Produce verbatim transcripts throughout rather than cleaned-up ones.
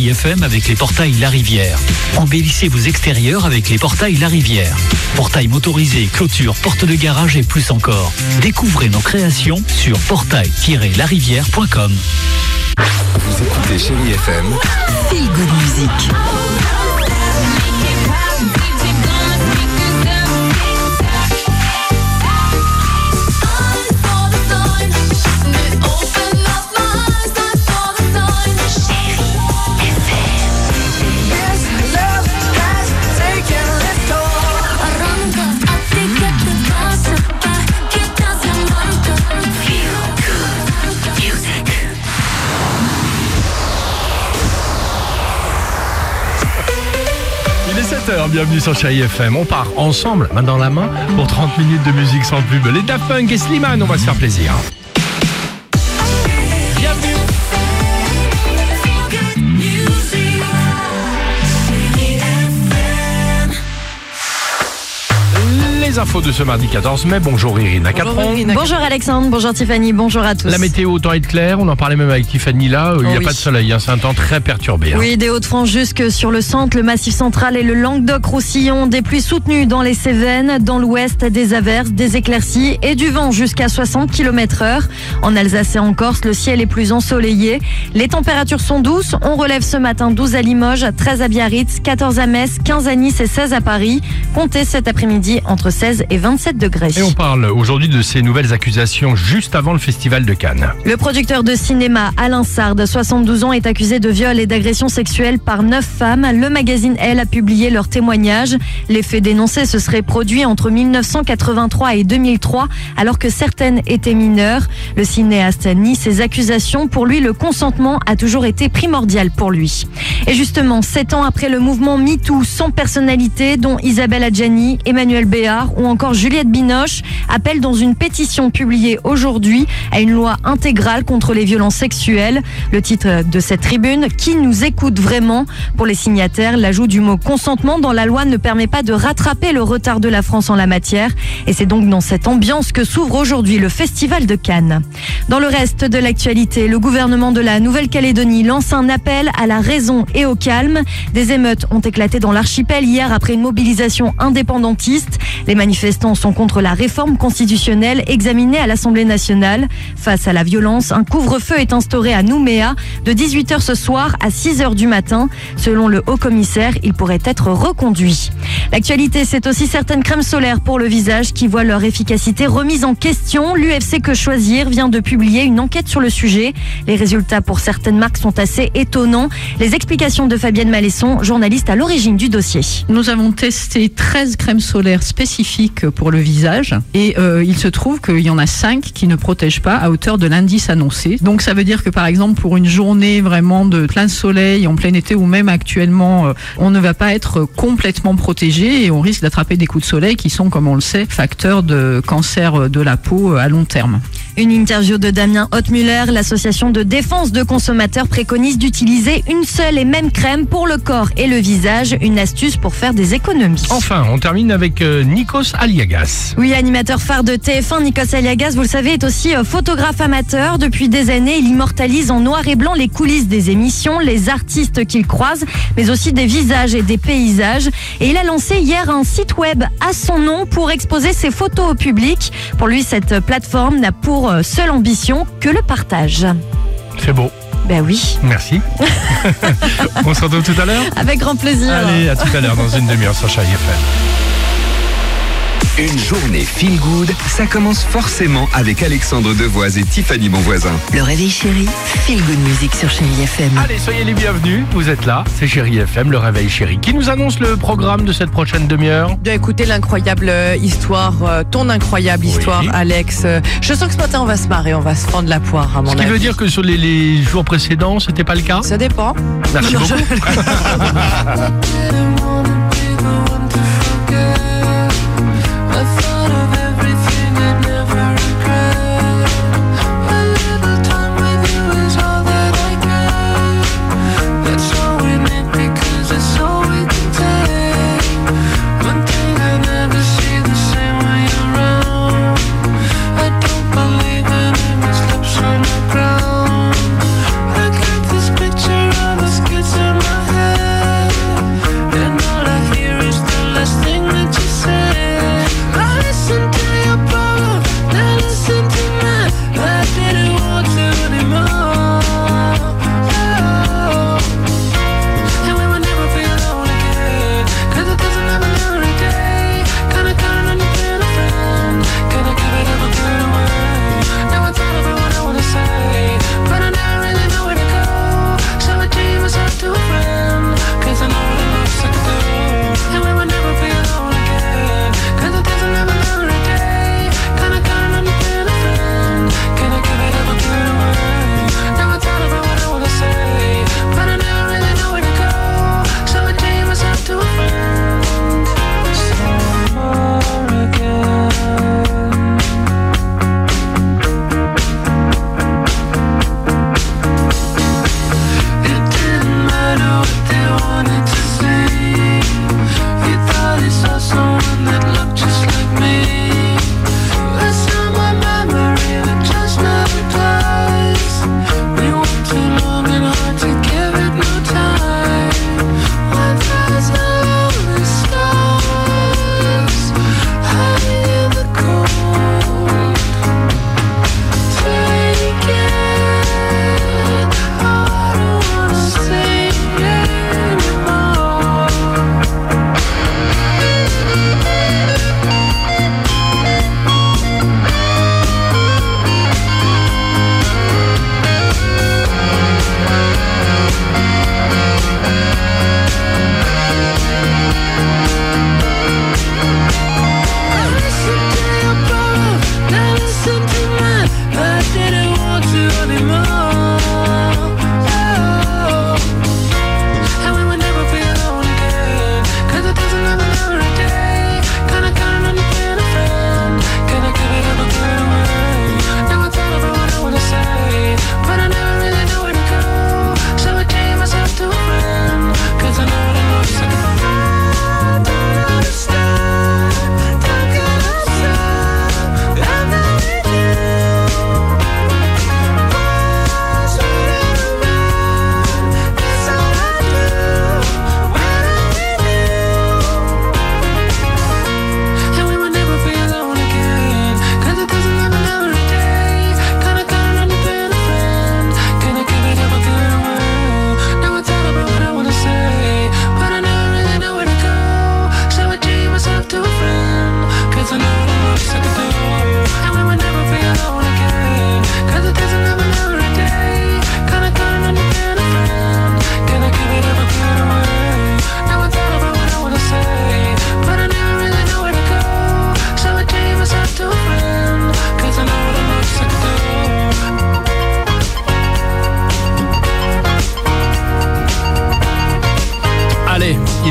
Chérie F M avec les portails La Rivière. Embellissez vos extérieurs avec les portails La Rivière. Portail motorisé, clôture, porte de garage et plus encore. Découvrez nos créations sur portail tiret la rivière point com. Vous écoutez Chérie F M. Feel Good Music. Bienvenue sur Chérie F M. On part ensemble, main dans la main, pour trente minutes de musique sans pub. Les Daft Punk et Slimane, on va se faire plaisir. Bienvenue. Les infos de ce mardi quatorze mai. Bonjour Irina Capron. Bonjour Alexandre, bonjour Tiffany, bonjour à tous. La météo, autant être clair, on en parlait même avec Tiffany là, il n'y a oh oui. pas de soleil, hein, c'est un temps très perturbé. Hein. Oui, des Hauts-de-France jusque sur le centre, le Massif central et le Languedoc-Roussillon, des pluies soutenues dans les Cévennes, dans l'ouest, des averses, des éclaircies et du vent jusqu'à soixante kilomètres heure. En Alsace et en Corse, le ciel est plus ensoleillé. Les températures sont douces, on relève ce matin douze à Limoges, treize à Biarritz, quatorze à Metz, quinze à Nice et seize à Paris. Comptez cet après-midi entre seize et vingt-sept degrés. Et on parle aujourd'hui de ces nouvelles accusations juste avant le festival de Cannes. Le producteur de cinéma Alain Sard, soixante-douze ans, est accusé de viol et d'agression sexuelle par neuf femmes. Le magazine Elle a publié leurs témoignages. Les faits dénoncés se seraient produits entre mille neuf cent quatre-vingt-trois et deux mille trois, alors que certaines étaient mineures. Le cinéaste nie ces accusations. Pour lui, le consentement a toujours été primordial pour lui. Et justement, sept ans après le mouvement MeToo, cent personnalités, dont Isabelle Adjani, Emmanuel Béard ou encore Juliette Binoche, appellent dans une pétition publiée aujourd'hui à une loi intégrale contre les violences sexuelles. Le titre de cette tribune, qui nous écoute vraiment? Pour les signataires, l'ajout du mot consentement dans la loi ne permet pas de rattraper le retard de la France en la matière. Et c'est donc dans cette ambiance que s'ouvre aujourd'hui le Festival de Cannes. Dans le reste de l'actualité, le gouvernement de la Nouvelle-Calédonie lance un appel à la raison et au calme. Des émeutes ont éclaté dans l'archipel hier après une mobilisation indépendantiste. Les manifestants sont contre la réforme constitutionnelle examinée à l'Assemblée nationale. Face à la violence, un couvre-feu est instauré à Nouméa de dix-huit heures ce soir à six heures du matin. Selon le haut-commissaire, il pourrait être reconduit. L'actualité, c'est aussi certaines crèmes solaires pour le visage qui voient leur efficacité remise en question. L'U F C Que Choisir vient de publier une enquête sur le sujet. Les résultats pour certaines marques sont assez étonnants. Les explications de Fabienne Malesson, journaliste à l'origine du dossier. Nous avons testé treize crèmes solaires spécifiques pour le visage et euh, il se trouve qu'il y en a cinq qui ne protègent pas à hauteur de l'indice annoncé. Donc ça veut dire que par exemple pour une journée vraiment de plein soleil, en plein été ou même actuellement, euh, on ne va pas être complètement protégé et on risque d'attraper des coups de soleil qui sont, comme on le sait, facteurs de cancer de la peau à long terme. Une interview de Damien Hotmuller, l'association de défense de consommateurs préconise d'utiliser une seule et même crème pour le corps et le visage, une astuce pour faire des économies. Enfin, on termine avec euh, Nikos Aliagas. Oui, animateur phare de T F un, Nikos Aliagas, vous le savez, est aussi euh, photographe amateur. Depuis des années, il immortalise en noir et blanc les coulisses des émissions, les artistes qu'il croise, mais aussi des visages et des paysages. Et il a lancé hier un site web à son nom pour exposer ses photos au public. Pour lui, cette plateforme n'a pour seule ambition que le partage. C'est beau. Ben oui. Merci. On se retrouve tout à l'heure. Avec grand plaisir. Allez, à tout à l'heure dans une demi-heure sur Chérie F M. Une journée feel good, ça commence forcément avec Alexandre Devoise et Tiffany Bonvoisin. Le réveil chéri, feel good music sur Chérie F M. Allez, soyez les bienvenus, vous êtes là, c'est Chérie F M, le réveil chéri. Qui nous annonce le programme de cette prochaine demi-heure? De écouter l'incroyable histoire, euh, ton incroyable oui. histoire, Alex. Euh, je sens que ce matin on va se marrer, on va se prendre la poire à mon Ce qui avis. veut dire que sur les, les jours précédents, c'était pas le cas? Ça dépend. Merci non, beaucoup. Picture on the skits in my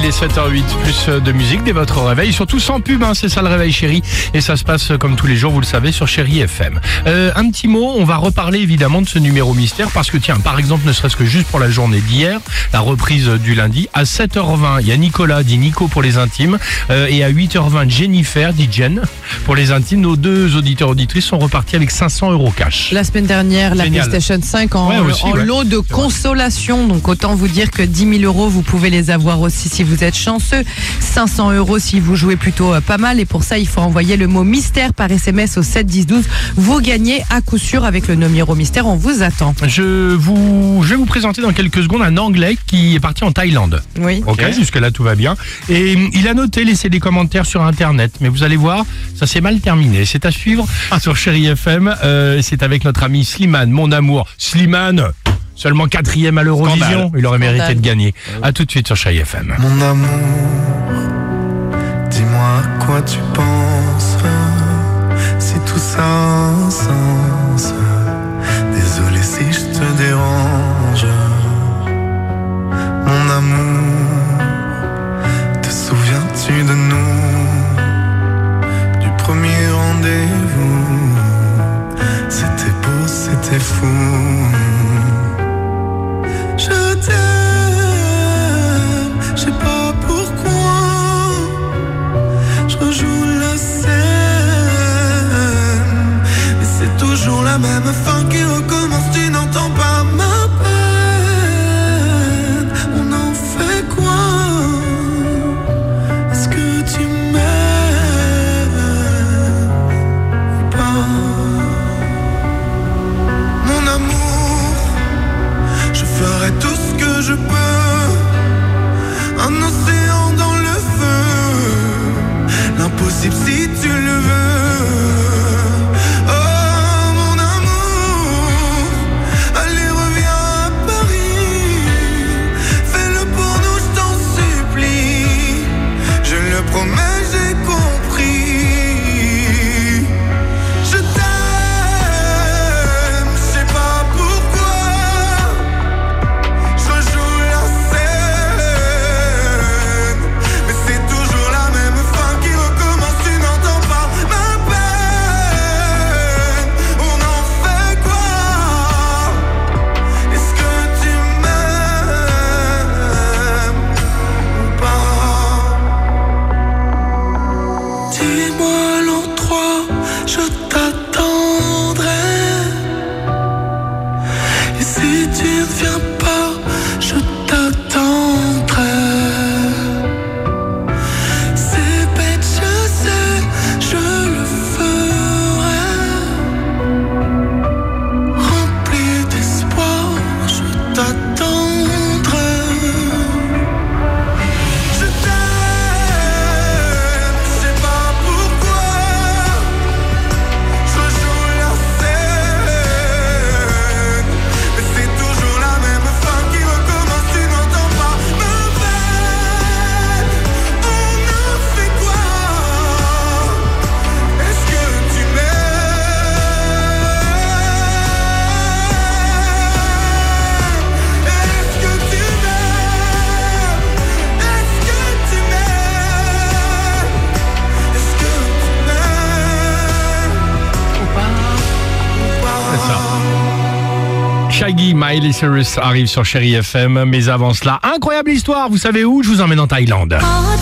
il est sept heures huit, plus de musique dès votre réveil, surtout sans pub, hein, c'est ça le réveil chéri, et ça se passe comme tous les jours, vous le savez, sur Chéri F M. Euh, un petit mot, on va reparler évidemment de ce numéro mystère, parce que tiens, par exemple, ne serait-ce que juste pour la journée d'hier, la reprise du lundi, à sept heures vingt, il y a Nicolas, dit Nico pour les intimes, euh, et à huit heures vingt, Jennifer, dit Jen, pour les intimes. Nos deux auditeurs auditrices sont repartis avec cinq cents euros cash. La semaine dernière, la Génial. PlayStation cinq en, Ouais, aussi, en ouais. lot de consolation. Donc autant vous dire que dix mille euros, vous pouvez les avoir aussi si vous êtes chanceux. cinq cents euros si vous jouez plutôt euh, pas mal. Et pour ça, il faut envoyer le mot mystère par S M S au sept dix douze. Vous gagnez à coup sûr avec le numéro mystère. On vous attend. Je, vous, je vais vous présenter dans quelques secondes un Anglais qui est parti en Thaïlande. Oui. Ok, jusque-là tout va bien. Et il a noté, laissé des commentaires sur Internet. Mais vous allez voir, ça s'est mal terminé. C'est à suivre sur Chéri F M. Euh, c'est avec notre ami Slimane, mon amour. Slimane, seulement quatrième à l'Eurovision. Scandale. Il aurait mérité Scandale. de gagner. À tout de suite sur Chéri F M. Mon amour, dis-moi à quoi tu penses, si tout ça a un sens. Désolé si je te dérange. Mon amour, te souviens-tu de nous, du premier rendez-vous? C'était beau, c'était fou. Je t'aime, je sais pas pourquoi. Je rejoue la scène, mais c'est toujours la même fin qui recommence. Tu n'entends pas ma peine. On en fait quoi? Est-ce que tu m'aimes ou pas? Mon amour, je ferai tout ce que je peux. Un océan dans le feu, l'impossible si tu le veux. Oh mon amour, allez reviens à Paris. Fais-le pour nous, je t'en supplie. Je le promets, j'ai compris. Je t'aime, je sais pas pourquoi. Je rejoue la scène, mais c'est toujours la même fin qui recommence. Tu n'entends pas ma peine. On en fait quoi? Est-ce que tu m'aimes ou pas? Dis-moi l'endroit, je t'attendrai. Et si tu ne viens pas, je t'attendrai. C'est bête, je sais, je le ferai. Rempli d'espoir, je t'attendrai. Je t'aime, je sais pas pourquoi. Je rejoue la scène, mais c'est toujours la même fin qui recommence. Tu n'entends pas ma peine. On en fait quoi? Est-ce que tu m'aimes? Est-ce que tu m'aimes? Est-ce que tu m'aimes? Est-ce que tu m'aimes ou pas? Ou pas? C'est ça. Shaggy, Miley Cyrus arrive sur Chéri F M, mais avant cela, incroyable histoire, vous savez où? Je vous emmène en Thaïlande.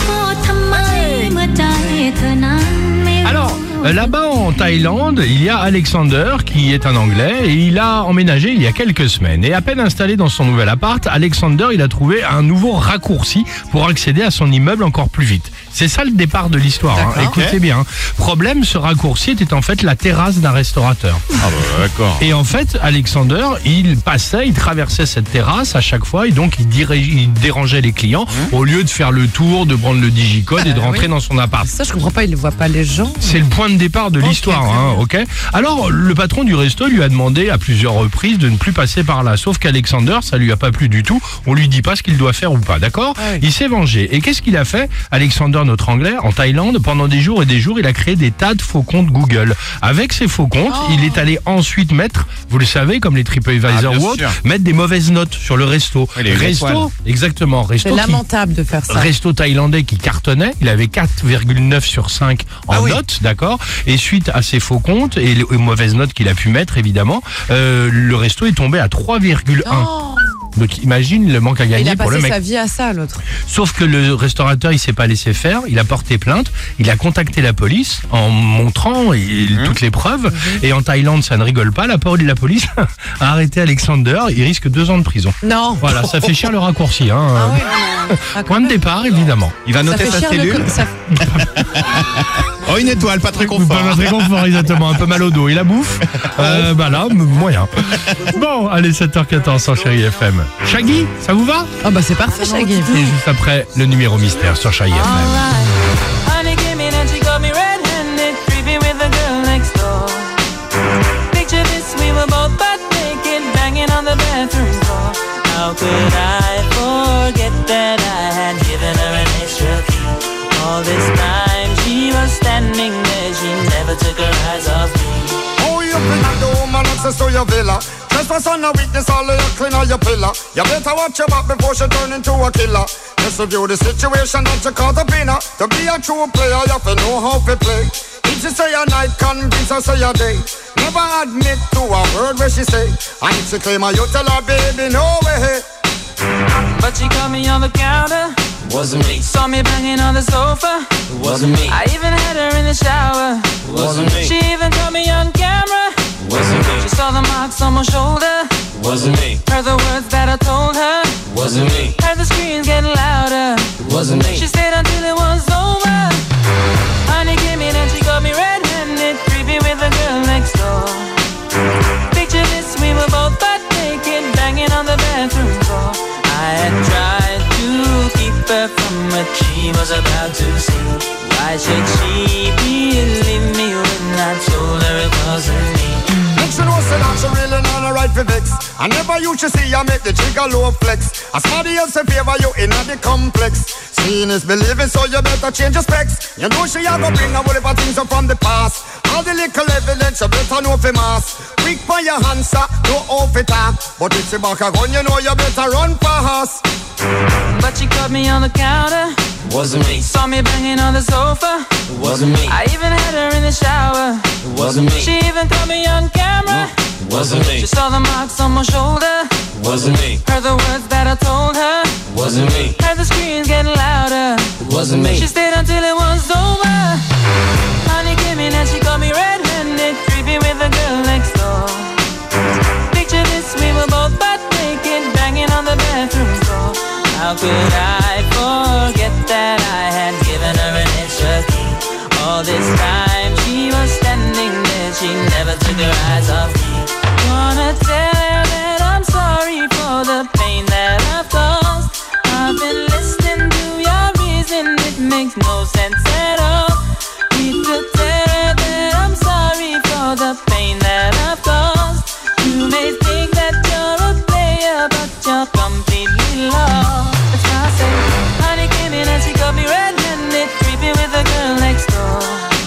Alors, là-bas en Thaïlande, il y a Alexander qui est un Anglais et il a emménagé il y a quelques semaines. Et à peine installé dans son nouvel appart, Alexander, il a trouvé un nouveau raccourci pour accéder à son immeuble encore plus vite. C'est ça le départ de l'histoire, hein. D'accord. Écoutez bien. Problème, ce raccourci était en fait la terrasse d'un restaurateur. Ah bah d'accord. Et en fait, Alexander, il passait, il traversait cette terrasse à chaque fois et donc il, dirige, il dérangeait les clients au lieu de faire le tour, de prendre le digicode et de Euh, rentrer oui. dans son appart. Ça, je comprends pas, il ne voit pas les gens. C'est le point de de départ de l'histoire, hein, ok. Alors, le patron du resto lui a demandé à plusieurs reprises de ne plus passer par là. Sauf qu'Alexander, ça lui a pas plu du tout. On lui dit pas ce qu'il doit faire ou pas, d'accord? Ah oui. Il s'est vengé. Et qu'est-ce qu'il a fait, Alexander, notre anglais, en Thaïlande, pendant des jours et des jours, il a créé des tas de faux comptes Google. Avec ces faux comptes, Oh. il est allé ensuite mettre, vous le savez, comme les TripAdvisor Ah, bien ou autres, sûr. mettre des mauvaises notes sur le resto. Oui, les resto, étoiles. exactement, resto C'est qui- lamentable de faire ça. Resto thaïlandais qui cartonnait, il avait quatre virgule neuf sur cinq en Ah oui. notes, d'accord. Et suite à ses faux comptes et les, les mauvaises notes qu'il a pu mettre, évidemment, euh, le resto est tombé à trois virgule un. Oh, Donc imagine le manque à il gagner a pour le passé mec. sa vie à ça, l'autre. Sauf que le restaurateur, il s'est pas laissé faire, il a porté plainte, il a contacté la police en montrant et- toutes les preuves. Et en Thaïlande, ça ne rigole pas, la, pol- la police a arrêté Alexander, il risque deux ans de prison. Non. Voilà, ça fait cher le raccourci, hein. Ah ouais, non, non. Point de départ, évidemment. Il va Ça noter fait sa cher le cellule. co- ça- Oh, une étoile, pas très confort. Pas très confort, exactement. Un peu mal au dos. Et la bouffe euh, Bah là, m- moyen. Bon, allez, sept heures quatorze sur Chérie F M. Shaggy, ça vous va? Ah bah c'est parfait, Shaggy. Et juste après, le numéro mystère sur Chérie F M. Honey came in and she got me red-handed, creepy with the girl next door. Picture this, we were both butt naked, banging on the bathroom floor. How could I forget that I had given her an extra key? All this time she was standing there, she never took her eyes off me. Oh, you bring the woman access to your villa. Trespass on a weakness, all of your clean on your pillar. You better watch your back before she turn into a killer. Just review the situation that you caught up in her. To be a true player, you have to know how to play. If she say a night, convince her say a day. Never admit to a word where she say. And if she claim her, you tell her, baby, no way. But she caught me on the counter. Wasn't me. Saw me banging on the sofa. Wasn't me. I even had her in the shower. Wasn't me. She even caught me on camera. Wasn't She me. saw the marks on my shoulder. Wasn't me. Heard the words that I told her. Wasn't me. Heard the screams getting louder. Wasn't me. She stayed until it was over. Honey came in and she got me red-handed, creepy with the girl next door. Picture this, we were both butt naked, banging on the bathroom floor. I had tried to keep her from what she was about to see. Why should she believe me when I told her it wasn't me? Next you know, say that she really not a right for vex. I never used to see you make the trigger low flex. As somebody else in favor you in the complex. Seeing is believing, so you better change your specs. You know she a go bring a whole heap of things up from the past. All the little evidence you better know for mass. Quick for your answer, no off it up. But if she back a gun, you know you better run fast. But she caught me on the counter. Wasn't me. Saw me banging on the sofa. Wasn't me. I even had her in the shower. Wasn't me. She even caught me on camera. Wasn't me. She saw the marks on my shoulder. Wasn't me. Heard the words that I told her. Wasn't me. Heard the screams getting louder. Wasn't me. She stayed until it was over. Honey came in and she got me red-handed, creepy with the girl next door. Picture this, we were both butt naked, banging on the bathroom floor. How could I forget that I had given her an extra key? All this time she was standing there, she never took her eyes off me. Wanna tell her that I'm sorry for the pain that I've caused. I've been listening to your reason, it makes no sense at all. Need to tell her that I'm sorry for the pain that I've caused. You may think that you're a player, but you're completely lost. That's why I say, honey came in and she got me red-handed, creepy with the girl next door.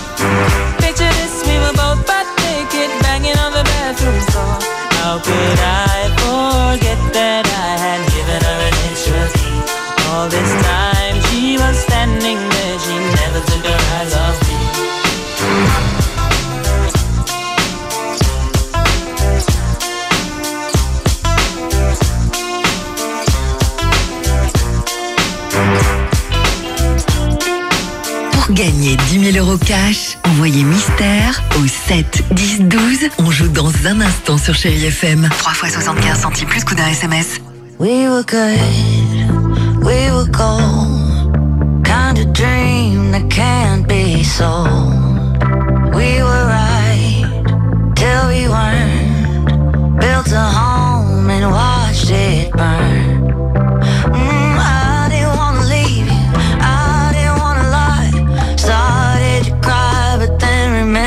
Picture this, we were both butt naked, banging on the bathroom floor. How could I forget that I had given her an extra key? All this time she was standing there, she never took her eyes off me. Pour gagner dix mille euros cash, envoyez mystère au sept dix douze. On joue dans un instant sur Chérie F M. trois fois soixante-quinze centimes plus coût d'un S M S. We were good, we were gold. Kind of dream that can't be sold. We were right till we weren't. Built a home and watched it burn. Mm, I didn't wanna leave you, I didn't wanna lie. Started to cry but then remembered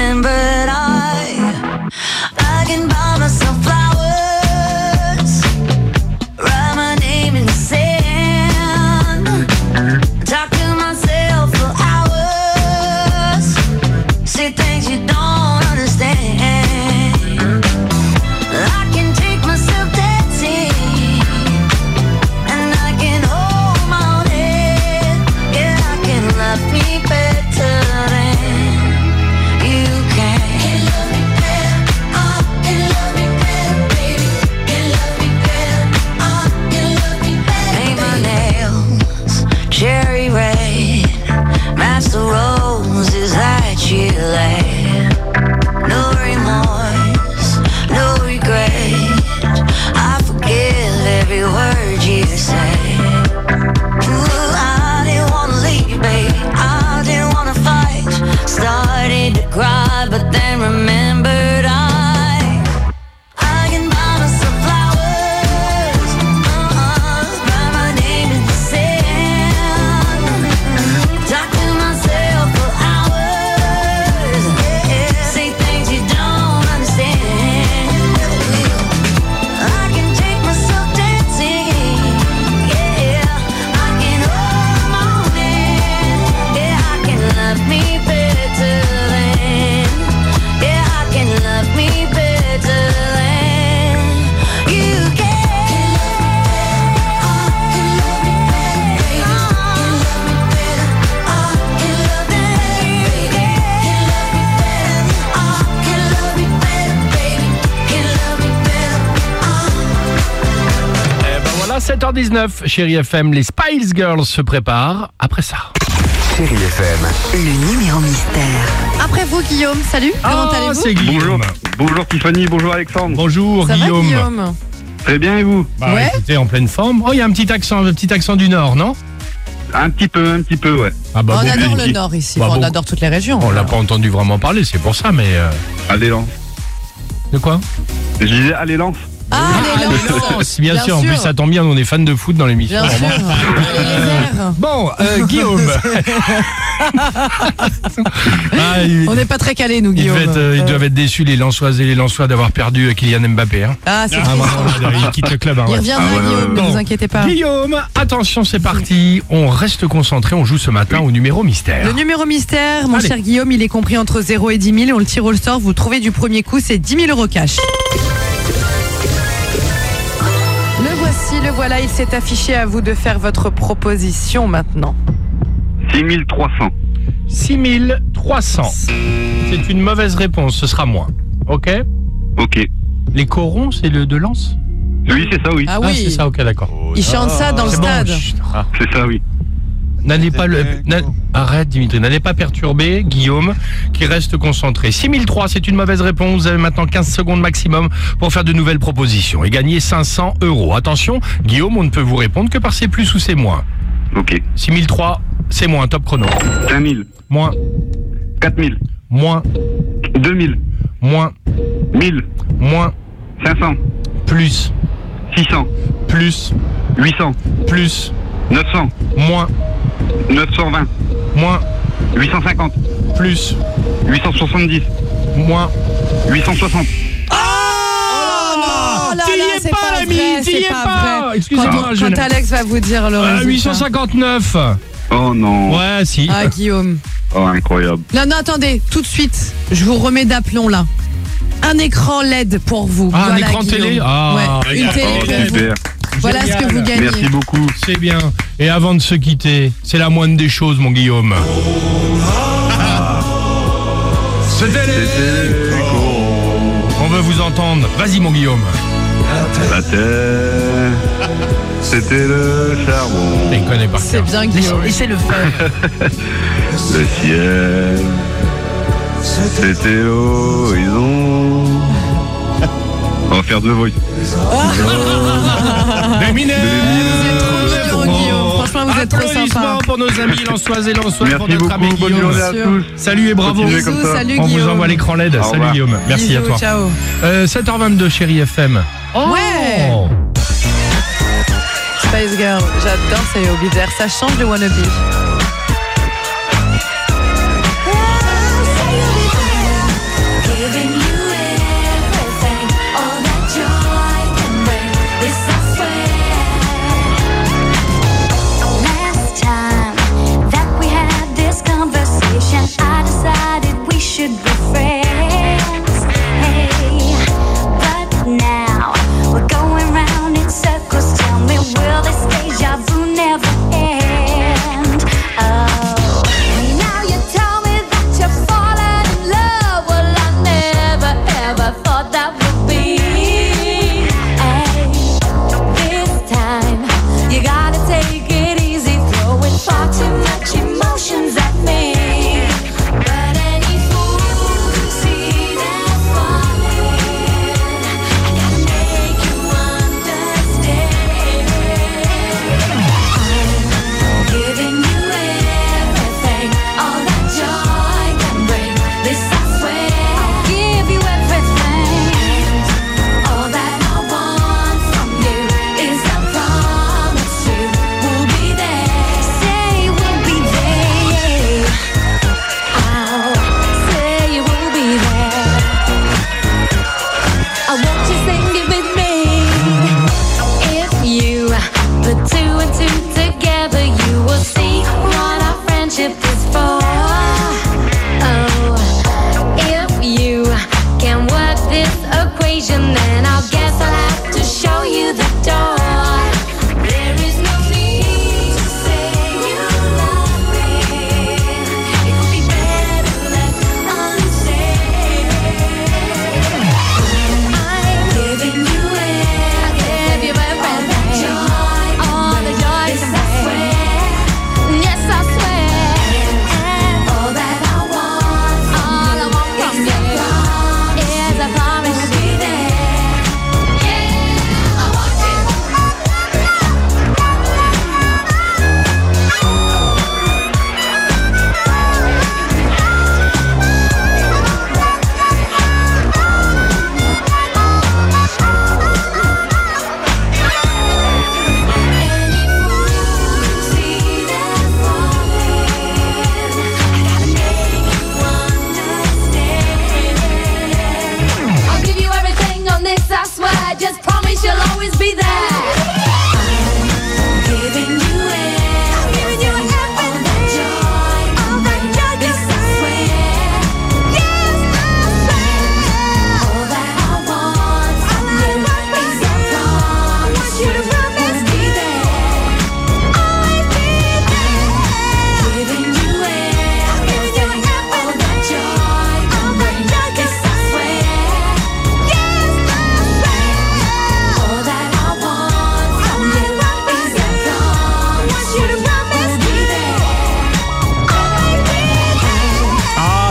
sept heures dix-neuf, Chérie F M, les Spice Girls se préparent après ça. Chérie F M. Le numéro mystère. Après vous, Guillaume, salut, comment Ah, allez-vous? c'est Guillaume. Bonjour. Bonjour Tiffany, bonjour Alexandre. Bonjour Ça Guillaume. va, Guillaume? Très bien et vous? Bah, Ouais. écoutez, en pleine forme. Oh, il y a un petit accent, un petit accent du Nord, non? Un petit peu, un petit peu, ouais. Ah bah On bon, adore bon, le Nord ici, Bah, Enfin, on bon. adore toutes les régions. On l'a pas entendu vraiment parler, c'est pour ça, mais... euh, Allez, lance. De quoi? Je disais, allez, lance. Ah, les Ah, Lances. bien, sûr, en plus ça tombe bien, on est fans de foot dans l'émission. Bien sûr. vraiment. Allez, les Verts. Bon, euh, Guillaume. Ah, il- On n'est pas très calés, nous, Ils, Guillaume. doivent être, euh, ils doivent être déçus, les Lensoises et les Lensois, d'avoir perdu euh, Kylian Mbappé. Hein. Ah, c'est Ah, triste. vraiment, il quitte le club. Hein, Il ouais. reviendra, Ah ouais, Guillaume, ouais, ne ouais. vous inquiétez pas. Guillaume, attention, c'est parti. On reste concentré, on joue ce matin au numéro mystère. Le numéro mystère, mon Allez. cher Guillaume, il est compris entre zéro et dix mille. On le tire au sort, vous le trouvez du premier coup, c'est dix mille euros cash. Le voici, le voilà, il s'est affiché, à vous de faire votre proposition maintenant. six mille trois cents. six mille trois cents. C'est une mauvaise réponse, ce sera moins. Ok? Ok. Les corons, c'est le de Lens? Oui, c'est ça, oui. Ah Ah, oui, c'est ça, ok, d'accord. il chante ça dans le C'est bon, stade. chut. Ah. C'est ça, oui. N'allez pas le. n'a- Arrête, Dimitri, n'allez pas perturber Guillaume, qui reste concentré. six mille trois, c'est une mauvaise réponse. Vous avez maintenant quinze secondes maximum pour faire de nouvelles propositions et gagner cinq cents euros. Attention, Guillaume, on ne peut vous répondre que par c'est plus ou c'est moins. Ok. six mille trois, c'est moins, top chrono. cinq mille. Moins, quatre mille. moins, deux mille. moins, mille. moins, cinq cents. plus, six cents. plus, huit cents. plus, neuf cents. moins, neuf cent vingt. moins, huit cent cinquante. plus, huit cent soixante-dix. moins. huit cent soixante. Oh là T'y là, es c'est pas, pas l'ami, vrai, t'y c'est es pas pas. vrai. Excusez-moi, Quand, je quand n'ai- Alex va vous dire le Ah, résultat. huit cent cinquante-neuf. Oh non. Ouais, si. Ah, Guillaume. Oh, incroyable. Non, non, attendez, tout de suite, je vous remets d'aplomb là. Un écran L E D pour vous. Ah, un Voilà, écran Guillaume. télé. Ah, ouais, une regarde. télé Oh, pour vous. super. Voilà ce que vous gagnez. Merci beaucoup. C'est bien. Et avant de se quitter, c'est la moindre des choses, mon Guillaume. C'était les... On veut vous entendre. Vas-y, mon Guillaume. La terre, c'était le charbon. Il connaît par C'est cœur. bien, Guillaume. Laissez-le faire. Le ciel, c'était l'horizon. On va faire deux voix. Eminem. C'est trop mignon, Guillaume. Franchement, vous êtes trop Applaudissements sympa. pour nos amis Lensoises et Lensois, pour Merci notre ami beaucoup, bonne Guillaume. journée à tous. Salut et bravo. Continuez comme Bisous, ça. salut On Guillaume. vous envoie l'écran L E D. Au Salut revoir. Guillaume. Merci à Bisous, toi. Ciao. Euh, sept heures vingt-deux, Chérie F M. Ouais. Oh. Spice Girl, j'adore ça, au bizarre. Ça change de wannabe. Giving you everything, all that joy can bring. This I swear. Last time that we had this conversation, I decided we should be friends. Hey, but now we're going round in circles. Tell me, will this deja vu never end?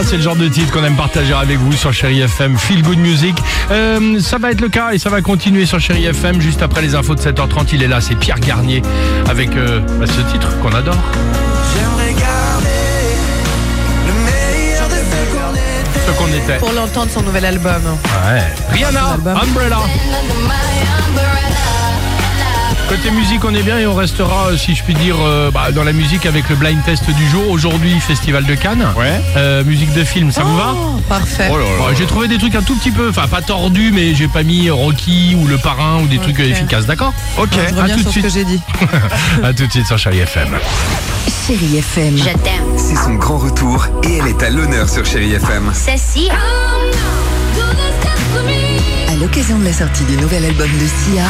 c'est le genre de titre qu'on aime partager avec vous sur Chérie F M. Feel Good Music. Euh, ça va être le cas et ça va continuer sur Chérie F M. Juste après les infos de sept heures trente, il est là, c'est Pierre Garnier avec euh, bah, ce titre qu'on adore. J'aimerais garder le meilleur de ce qu'on était. Ce qu'on était. Pour l'entendre, son nouvel album. Ouais. Rihanna, Umbrella. Côté musique, on est bien et on restera, si je puis dire, euh, bah, dans la musique avec le blind test du jour. Aujourd'hui, Festival de Cannes. Ouais. Euh, musique de film, ça oh, vous va? Parfait. Oh là là. Ouais, j'ai trouvé des trucs un tout petit peu, enfin pas tordus, mais j'ai pas mis Rocky ou Le Parrain ou des trucs Ok. efficaces, d'accord? Ok. Je À reviens tout de sur ce suite. que j'ai dit. À tout de suite sur Chérie F M. Chérie F M. Je t'aime. C'est son grand retour et elle est à l'honneur sur Chérie F M. Ceci. À l'occasion de la sortie du nouvel album de Sia,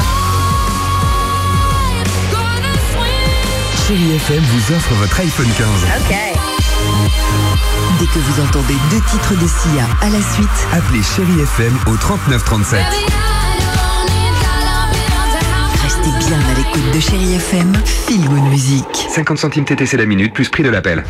Chérie F M vous offre votre iPhone quinze. Ok. dès que vous entendez deux titres de Sia à la suite, Appelez Chérie F M au trente-neuf trente-sept. restez bien à l'écoute de Chérie F M. Feel Good Music. cinquante centimes T T C la minute plus prix de l'appel.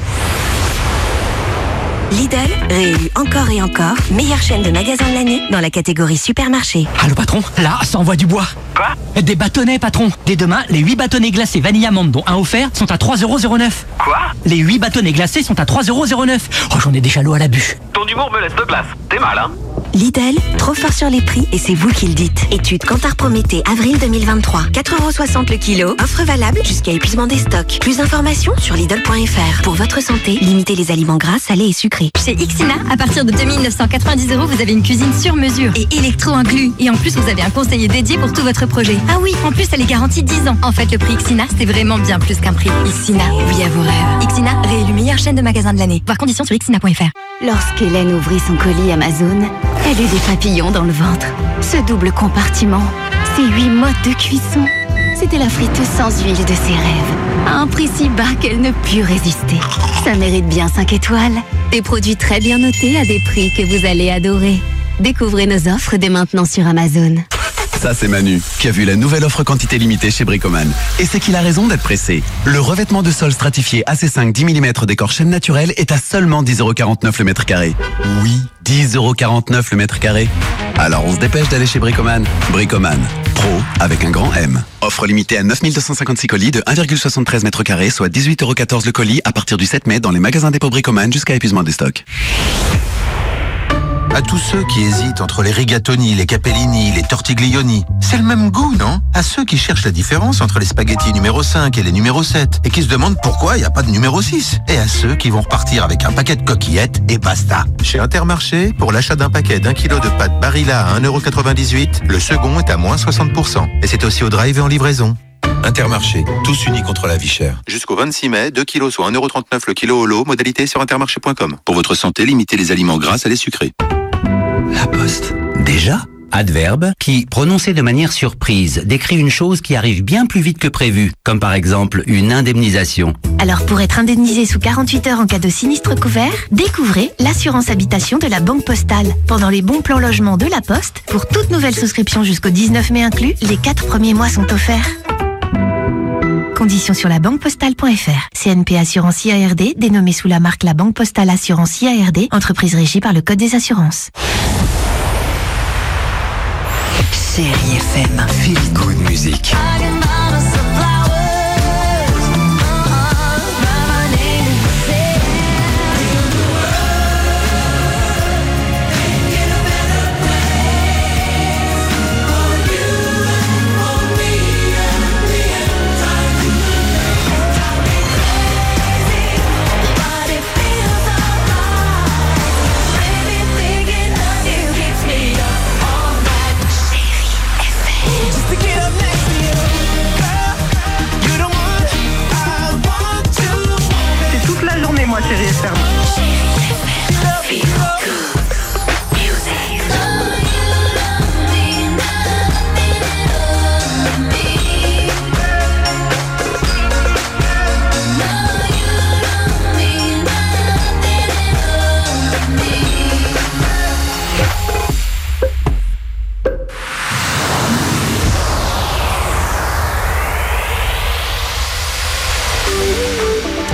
Lidl, réélu encore et encore, meilleure chaîne de magasins de l'année dans la catégorie supermarché. Allô patron, là, ça envoie du bois. Quoi? Des bâtonnets patron. Dès demain, les huit bâtonnets glacés vanille amande dont un offert sont à trois euros zéro neuf. Quoi? Les huit bâtonnets glacés sont à trois euros zéro neuf. Oh, j'en ai déjà l'eau à la bûche. Ton humour me laisse de glace. T'es mal, hein? Lidl, trop fort sur les prix et c'est vous qui le dites. Étude Kantar Prométhée, avril deux mille vingt-trois. quatre euros soixante le kilo, offre valable jusqu'à épuisement des stocks. Plus d'informations sur Lidl point F R. Pour votre santé, limitez les aliments gras, salés et sucrés. Chez Ixina, à partir de deux mille neuf cent quatre-vingt-dix euros, vous avez une cuisine sur mesure et électro inclus. Et en plus, vous avez un conseiller dédié pour tout votre projet. Ah oui, en plus, elle est garantie dix ans. En fait, le prix Ixina, c'est vraiment bien plus qu'un prix. Ixina, oui à vos rêves. Ixina, réélu meilleure chaîne de magasins de l'année. Voir conditions sur ixina point F R. Lorsqu'Hélène ouvrit son colis Amazon, elle eut des papillons dans le ventre. Ce double compartiment, ces huit modes de cuisson, c'était la friteuse sans huile de ses rêves. À un prix si bas qu'elle ne put résister. Ça mérite bien cinq étoiles. Des produits très bien notés à des prix que vous allez adorer. Découvrez nos offres dès maintenant sur Amazon. Ça, c'est Manu, qui a vu la nouvelle offre quantité limitée chez Bricoman. Et c'est qu'il a raison d'être pressé. Le revêtement de sol stratifié A C cinq dix millimètres décor chêne naturel est à seulement dix euros quarante-neuf le mètre carré. Oui, dix euros quarante-neuf le mètre carré. Alors on se dépêche d'aller chez Bricoman. Bricoman, pro avec un grand M. Offre limitée à neuf mille deux cent cinquante-six colis de un virgule soixante-treize mètres carrés, soit dix-huit euros quatorze le colis à partir du sept mai dans les magasins dépôt Bricoman jusqu'à épuisement des stocks. À tous ceux qui hésitent entre les rigatoni, les capellini, les tortiglioni, c'est le même goût, non? À ceux qui cherchent la différence entre les spaghettis numéro cinq et les numéro sept et qui se demandent pourquoi il n'y a pas de numéro six. Et à ceux qui vont repartir avec un paquet de coquillettes et basta. Chez Intermarché, pour l'achat d'un paquet d'un kilo de pâtes Barilla à un euro quatre-vingt-dix-huit, le second est à moins soixante pour cent. Et c'est aussi au drive et en livraison. Intermarché, tous unis contre la vie chère. Jusqu'au vingt-six mai, deux kilos soit un euro trente-neuf le kilo au lot, modalité sur intermarché point com. Pour votre santé, limitez les aliments gras à les sucrés. La Poste. Déjà? Adverbe qui, prononcé de manière surprise, décrit une chose qui arrive bien plus vite que prévu, comme par exemple une indemnisation. Alors pour être indemnisé sous quarante-huit heures en cas de sinistre couvert, découvrez l'assurance habitation de la Banque Postale. Pendant les bons plans logement de la Poste, pour toute nouvelle souscription jusqu'au dix-neuf mai inclus, les quatre premiers mois sont offerts. Conditions sur la banque postale point F R. C N P Assurance I A R D, dénommée sous la marque La Banque Postale Assurance I A R D, entreprise régie par le Code des assurances. Chérie F M. Feel Good Music. Just to get up next to you.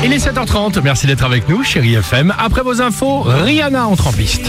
Il est sept heures trente, merci d'être avec nous, Chérie F M. Après vos infos, Rihanna entre en piste.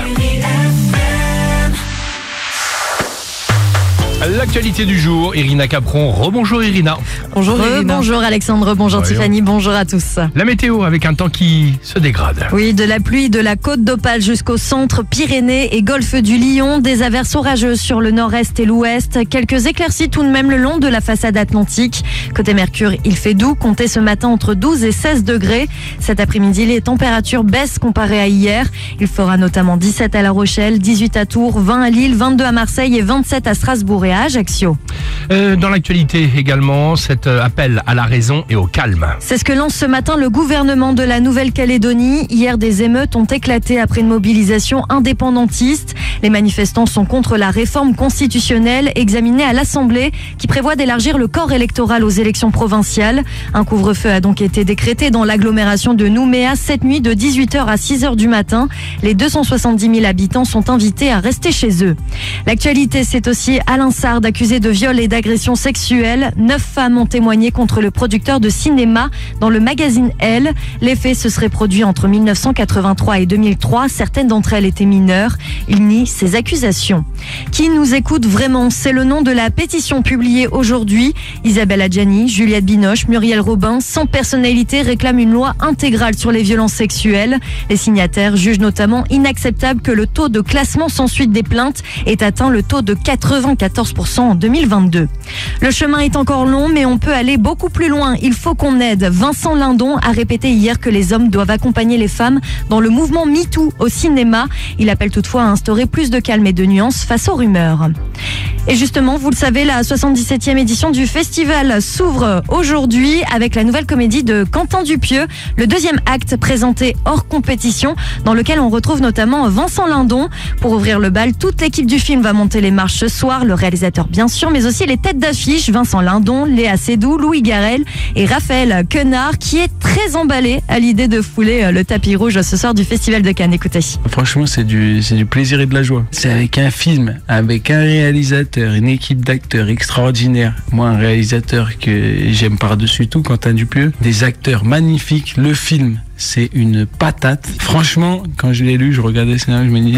L'actualité du jour, Irina Capron. Rebonjour Irina. Bonjour Irina. Bonjour Alexandre, bonjour Voyons. Tiffany, bonjour à tous. La météo avec un temps qui se dégrade. Oui, de la pluie de la côte d'Opale jusqu'au centre, Pyrénées et golfe du Lion. Des averses orageuses sur le nord-est et l'ouest. Quelques éclaircies tout de même le long de la façade atlantique. Côté Mercure, il fait doux. Comptez ce matin entre douze et seize degrés. Cet après-midi, les températures baissent comparées à hier. Il fera notamment dix-sept à La Rochelle, dix-huit à Tours, vingt à Lille, vingt-deux à Marseille et vingt-sept à Strasbourg et à Ajaccio. Euh, dans l'actualité également, cet euh, appel à la raison et au calme. C'est ce que lance ce matin le gouvernement de la Nouvelle-Calédonie. Hier, des émeutes ont éclaté après une mobilisation indépendantiste. Les manifestants sont contre la réforme constitutionnelle examinée à l'Assemblée qui prévoit d'élargir le corps électoral aux élections provinciales. Un couvre-feu a donc été décrété dans l'agglomération de Nouméa cette nuit de dix-huit heures à six heures du matin. Les deux cent soixante-dix mille habitants sont invités à rester chez eux. L'actualité, c'est aussi Alain Sard, accusé de viol et d'agression sexuelle. Neuf femmes ont témoigné contre le producteur de cinéma dans le magazine Elle. Les faits se seraient produits entre mille neuf cent quatre-vingt-trois et deux mille trois. Certaines d'entre elles étaient mineures. Il nie ces accusations. Qui nous écoute vraiment? C'est le nom de la pétition publiée aujourd'hui. Isabelle Adjani, Juliette Binoche, Muriel Robin, sans personnalité, réclament une loi intégrale sur les violences sexuelles. Les signataires jugent notamment inacceptable que le taux de classement sans suite des plaintes ait atteint le taux de quatre-vingt-quatorze pour cent en deux mille vingt-deux. Le chemin est encore long, mais on peut aller beaucoup plus loin. Il faut qu'on aide. Vincent Lindon a répété hier que les hommes doivent accompagner les femmes dans le mouvement MeToo au cinéma. Il appelle toutefois à instaurer plus de calme et de nuances face aux rumeurs. Et justement, vous le savez, la soixante-dix-septième édition du festival s'ouvre aujourd'hui avec la nouvelle comédie de Quentin Dupieux, le deuxième acte présenté hors compétition, dans lequel on retrouve notamment Vincent Lindon. Pour ouvrir le bal, toute l'équipe du film va monter les marches ce soir, le réalisateur bien sûr, mais aussi les têtes d'affiche, Vincent Lindon, Léa Seydoux, Louis Garrel et Raphaël Quenard, qui est très emballé à l'idée de fouler le tapis rouge ce soir du Festival de Cannes. Écoutez. Franchement, c'est du, c'est du plaisir et de la joie. C'est avec un film, avec un réalisateur, une équipe d'acteurs extraordinaire. Moi, un réalisateur que j'aime par-dessus tout, Quentin Dupieux. Des acteurs magnifiques. Le film, c'est une patate. Franchement, quand je l'ai lu, je regardais le scénario, je me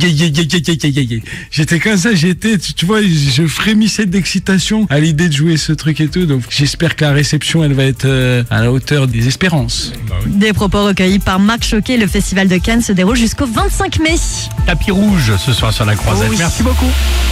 disais, j'étais comme ça, j'étais, tu vois, je frémissais d'excitation à l'idée de jouer ce truc et tout. Donc, j'espère que la réception, elle va être euh, à la hauteur des espérances. Bah oui. Des propos recueillis par Marc Choquet. Le Festival de Cannes se déroule jusqu'au vingt-cinq mai. Tapis rouge ce soir sur la Croisette. Oui. Merci beaucoup.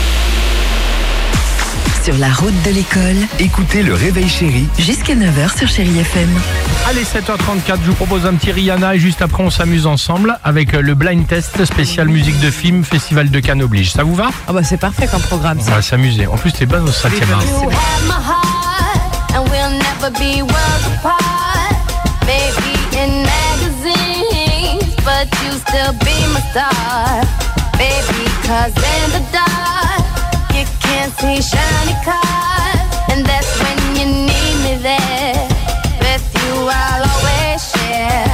Sur la route de l'école, Écoutez le réveil chéri jusqu'à neuf heures sur Chérie F M. Allez, sept heures trente-quatre, je vous propose un petit Rihanna et juste après on s'amuse ensemble avec le blind test spécial musique de film, Festival de Cannes oblige. Ça vous va? Ah bah c'est parfait comme programme On ça. va s'amuser. En plus, t'es bonne au septième art. You have my heart, and we'll never be worlds apart. Maybe in magazines, but you still be my star. Baby, cause in the dark, you can't see shiny cars. And that's when you need me there. With you, I'll always share.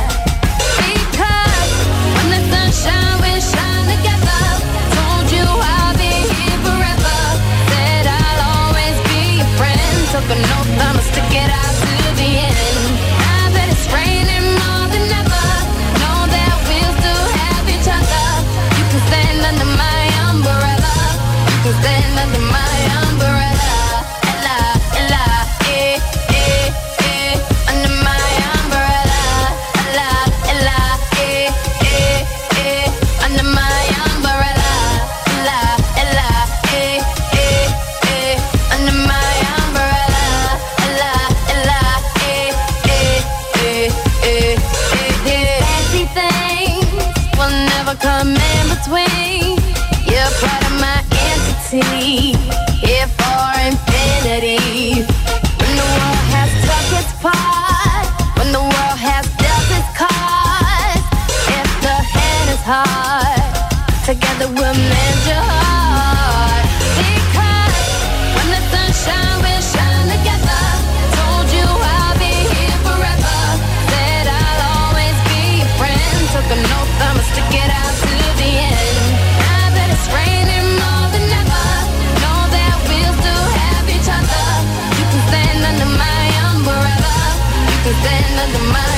Because when the sunshine will shine together. Told you I'll be here forever. Said I'll always be your friend. Took an oath, I'ma stick it out to the end. Now that it's raining more than ever, know that we'll still have each other. You can stand under my umbrella. You can stand under my umbrella. Ella, Ella, eh, eh, eh. Under my umbrella. Ella, Ella, eh, eh, eh. Under my umbrella. Ella, Ella, eh, eh, eh. Under my umbrella. Ella, Ella, eh, eh, eh, eh, eh, eh. Fancy things will never come in between. You're part of my entity, here for infinity. When the world has struck its part, when the world has dealt its cards, if the hand is hard, together we'll mend your heart. Because when the sunshine will shine together, told you I'll be here forever. Said I'll always be your friend. Took an oath, I'ma stick it out to the end. Now that it's raining more than ever, know that we'll still have each other. You can stand under my umbrella. You can stand under my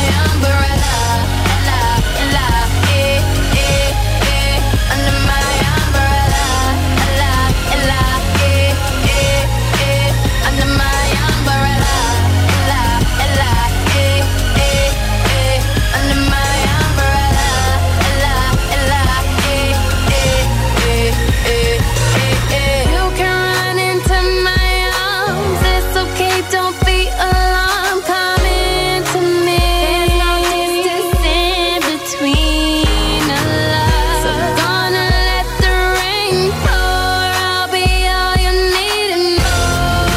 umbrella, ella, ella, eh, eh, eh. Under my umbrella, ella, ella, eh, eh, eh. Under my umbrella, ella, ella, eh, eh, eh. Under my umbrella, ella, ella, eh, eh, eh, eh, eh, eh. You can run into my arms, it's okay, don't be alarmed. Come into me, there's no distance in between our love. So gonna let the rain pour, I'll be all you need and more.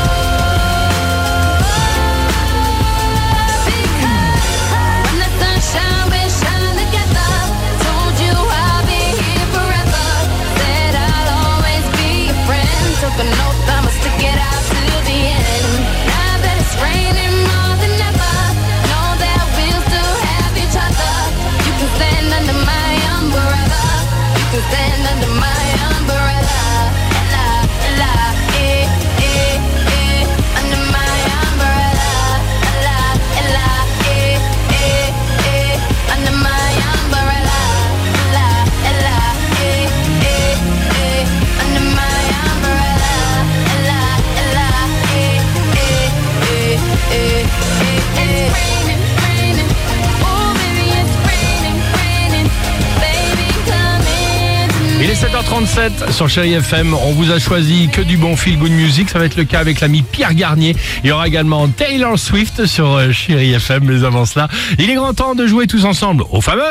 Because when the sun shines, we shine together. Told you I'll be here forever. Said I'll always be your friend. Took an oath, I'ma stick it out to the end. Now that it's raining more than ever, know that we'll still have each other. You can stand under my umbrella. You can stand under my umbrella. Ella, ella, eh, eh, eh. Under my umbrella. Ella, ella, eh, eh, eh. Under my umbrella. Ella, ella, eh, eh, eh. Under my umbrella. Ella, ella, eh, eh, eh, eh, eh. It's raining, raining. Oh baby, it's raining, raining. Baby, come into me. Il est sept heures trente-sept sur Chérie F M. On vous a choisi que du bon feel good music. Ça va être le cas avec l'ami Pierre Garnier. Il y aura également Taylor Swift sur euh, Chérie F M. Mais avant cela, il est grand temps de jouer tous ensemble au fameux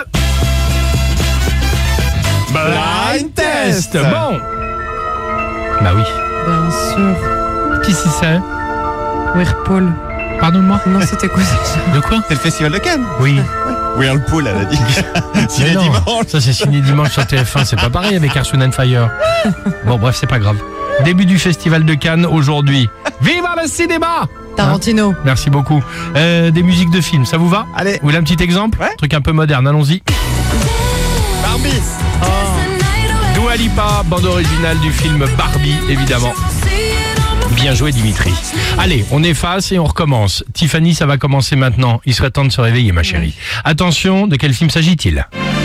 Blind Test. Bon. Bah oui. Bien sûr. Qui c'est ça? Whirlpool. Pardonne-moi. Non, c'était quoi ça? De quoi? C'est le festival de Cannes. Oui. Whirlpool, elle a dit. Ciné Mais non, dimanche. ça c'est Ciné Dimanche sur T F un, c'est pas pareil avec Earth, Wind and Fire. Bon bref, c'est pas grave. Début du festival de Cannes aujourd'hui. Vive le cinéma! Tarantino. Merci beaucoup. Euh, des musiques de films, ça vous va? Allez. Vous voulez un petit exemple? Ouais. Truc un peu moderne, allons-y. Barbie. Dua Lipa, bande originale du film Barbie, évidemment. Bien joué Dimitri. Allez, on efface et on recommence. Tiffany, ça va commencer maintenant. Il serait temps de se réveiller, ma chérie. Attention, de quel film s'agit-il?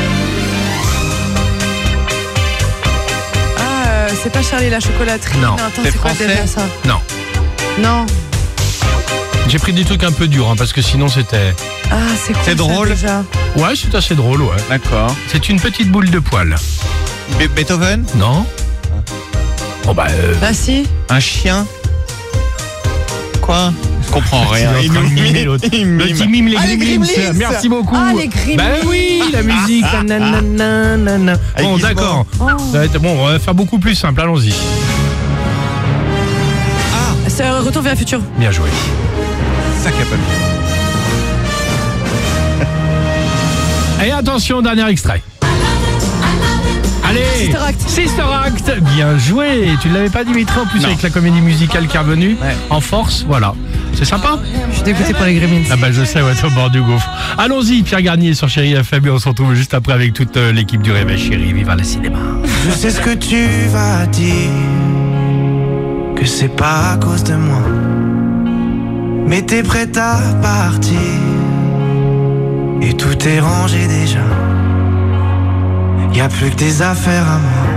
Ah, euh, c'est pas Charlie la chocolaterie. Non. attends, C'est c'est quoi français déjà ça? Non. Non. J'ai pris des trucs un peu durs, hein, parce que sinon c'était... Ah, c'est quoi C'est ça, drôle. déjà? Ouais, c'est assez drôle, ouais. D'accord. C'est une petite boule de poil. Be- Beethoven. Non? Oh bah... Euh... Bah si. Un chien. Quoi? Je comprends rien. Il est en train de nous mimer l'autre. il mime. L'autre, il mime les Ah, les Gremlins. Gremlins. Merci beaucoup. Ah, les Gremlins. Bah oui, la musique. Nananana. Avec Bon, Gizmo. d'accord. Oh. Ça va être- Bon, on va faire beaucoup plus simple. Allons-y. C'est un Retour vers le futur. Bien joué. Ça qui a pas mis. Et attention, dernier extrait. Allez, Sister Act. Sister Act. Bien joué. Tu ne l'avais pas, Dimitri, en plus Non. avec la comédie musicale qui est revenue. Ouais. En force, voilà. C'est sympa. Je suis dégoûté par les Gremlins. Ah bah je sais, ouais, t'es au bord du gouffre. Allons-y, Pierre Garnier sur Chérie F M et on se retrouve juste après avec toute euh, l'équipe du Réveil Chérie. Vive le cinéma. Je sais ce que tu vas dire, que c'est pas à cause de moi. Mais t'es prête à partir, et tout est rangé déjà. Y a plus que des affaires à moi.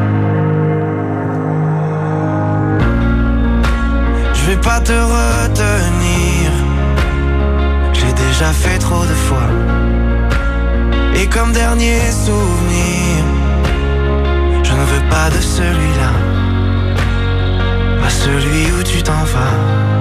Je vais pas te retenir, j'ai déjà fait trop de fois. Et comme dernier souvenir, je ne veux pas de celui-là, pas celui où tu t'en vas.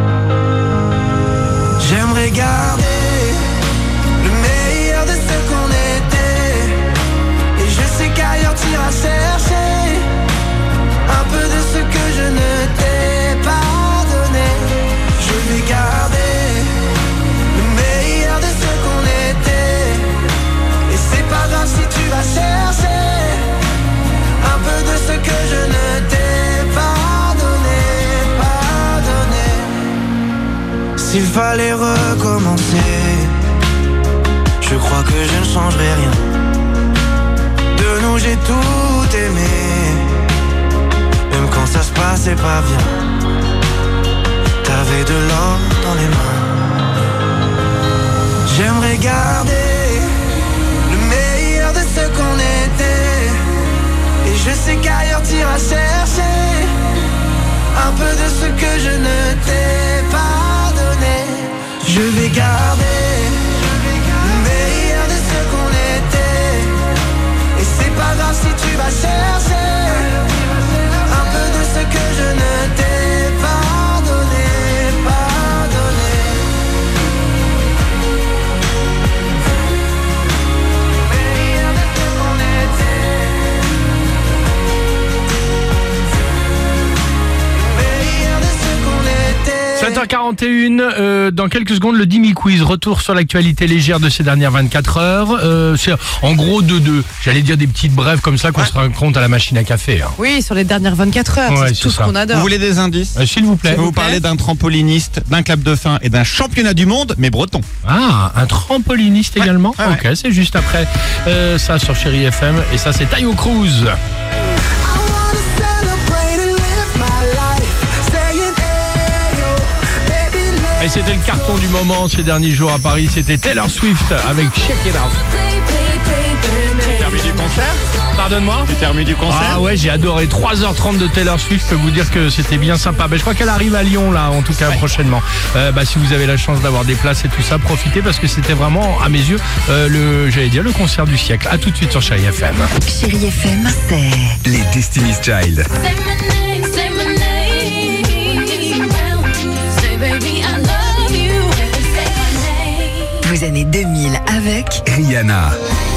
J'aimerais garder le meilleur de ce qu'on était, et je sais qu'ailleurs t'iras chercher un peu de ce que je ne t'ai pas donné. Je vais garder le meilleur de ce qu'on était, et c'est pas grave si tu vas chercher un peu de ce que je ne t'ai pas donné, pas donné. S'il fallait recommencer, je crois que je ne changerai rien. De nous j'ai tout aimé, même quand ça se passait pas bien. T'avais de l'or dans les mains. J'aimerais vais garder le meilleur de ce qu'on était. Et je sais qu'ailleurs t'iras chercher un peu de ce que je ne t'ai pas donné. Je vais garder le meilleur de ce qu'on était. Et c'est pas grave si tu vas chercher un peu de ce que je ne t'ai pas donné, pas donné. Le meilleur de ce qu'on était. Le meilleur de ce qu'on était. sept heures quarante et une, euh, dans quelques secondes, le Dimi Quiz. Retour sur l'actualité légère de ces dernières vingt-quatre heures. Euh, c'est en gros de deux. J'allais dire des petites brèves comme ça qu'on se rend compte à la machine à café. Hein. Oui, sur les dernières vingt-quatre heures, Ouais, c'est c'est tout ça. ce qu'on adore. Vous voulez des indices Euh, S'il vous plaît. Je vais vous parler d'un trampoliniste, d'un clap de fin et d'un championnat du monde, mais breton. Ah, un trampoliniste également. ouais, Ok, c'est juste après euh, ça sur Chéri F M. Et ça, c'est Tayo Cruz. Et c'était le carton du moment ces derniers jours à Paris. C'était Taylor Swift avec Shake It Out. Tu termines du concert Pardonne-moi. Tu termines du concert Ah ouais, j'ai adoré. trois heures trente de Taylor Swift. Je peux vous dire que c'était bien sympa. Ben, je crois qu'elle arrive à Lyon là, en tout cas prochainement. Euh, bah, si vous avez la chance d'avoir des places et tout ça, profitez parce que c'était vraiment, à mes yeux, euh, le, j'allais dire le concert du siècle. À tout de suite sur Chéri F M. Chéri F M, c'est Les Destiny's Child. vos années deux mille avec Rihanna.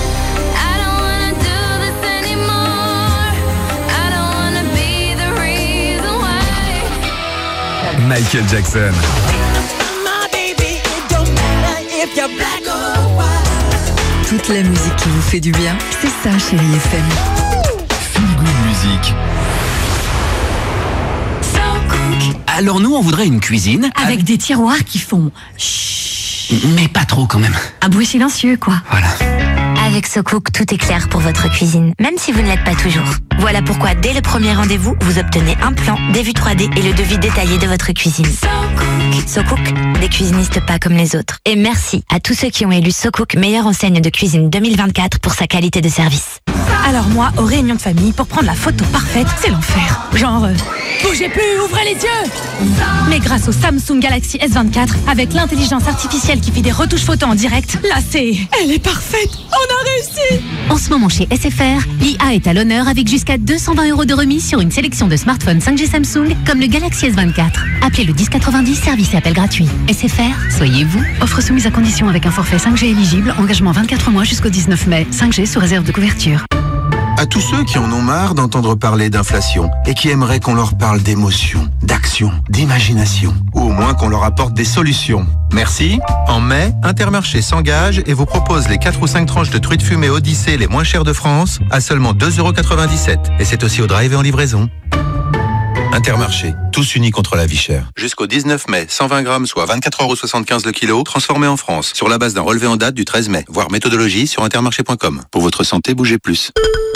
Michael Jackson. toute la musique qui vous fait du bien. C'est ça, Chéri F M. Feel Good Music. Alors nous, on voudrait une cuisine Avec des tiroirs qui font chut. Mais pas trop quand même. Un bruit silencieux, quoi. Voilà. Avec SoCook, tout est clair pour votre cuisine, même si vous ne l'êtes pas toujours. Voilà pourquoi, dès le premier rendez-vous, vous obtenez un plan, des vues trois D et le devis détaillé de votre cuisine. SoCook. SoCook, des cuisinistes pas comme les autres. Et merci à tous ceux qui ont élu SoCook meilleure enseigne de cuisine deux mille vingt-quatre pour sa qualité de service. Alors moi, aux réunions de famille, pour prendre la photo parfaite, c'est l'enfer. Genre, euh, bougez plus, ouvrez les yeux. Mais grâce au Samsung Galaxy S vingt-quatre, avec l'intelligence artificielle qui fait des retouches photos en direct, là c'est... Elle est parfaite. On a réussi. En ce moment chez S F R, l'I A est à l'honneur avec jusqu'à deux cent vingt euros de remise sur une sélection de smartphones cinq G Samsung comme le Galaxy S vingt-quatre. Appelez le dix quatre-vingt-dix, service et appel gratuit. S F R, soyez vous. Offre soumise à condition avec un forfait cinq G éligible, engagement vingt-quatre mois jusqu'au dix-neuf mai. cinq G sous réserve de couverture. À tous ceux qui en ont marre d'entendre parler d'inflation et qui aimeraient qu'on leur parle d'émotion, d'action, d'imagination, ou au moins qu'on leur apporte des solutions. Merci. En mai, Intermarché s'engage et vous propose les quatre ou cinq tranches de truites fumées Odyssée les moins chères de France à seulement deux euros quatre-vingt-dix-sept. Et c'est aussi au drive et en livraison. Intermarché, tous unis contre la vie chère. Jusqu'au dix-neuf mai, cent vingt grammes, soit vingt-quatre euros soixante-quinze le kilo, transformé en France, sur la base d'un relevé en date du treize mai. Voir méthodologie sur intermarché point com. Pour votre santé, bougez plus.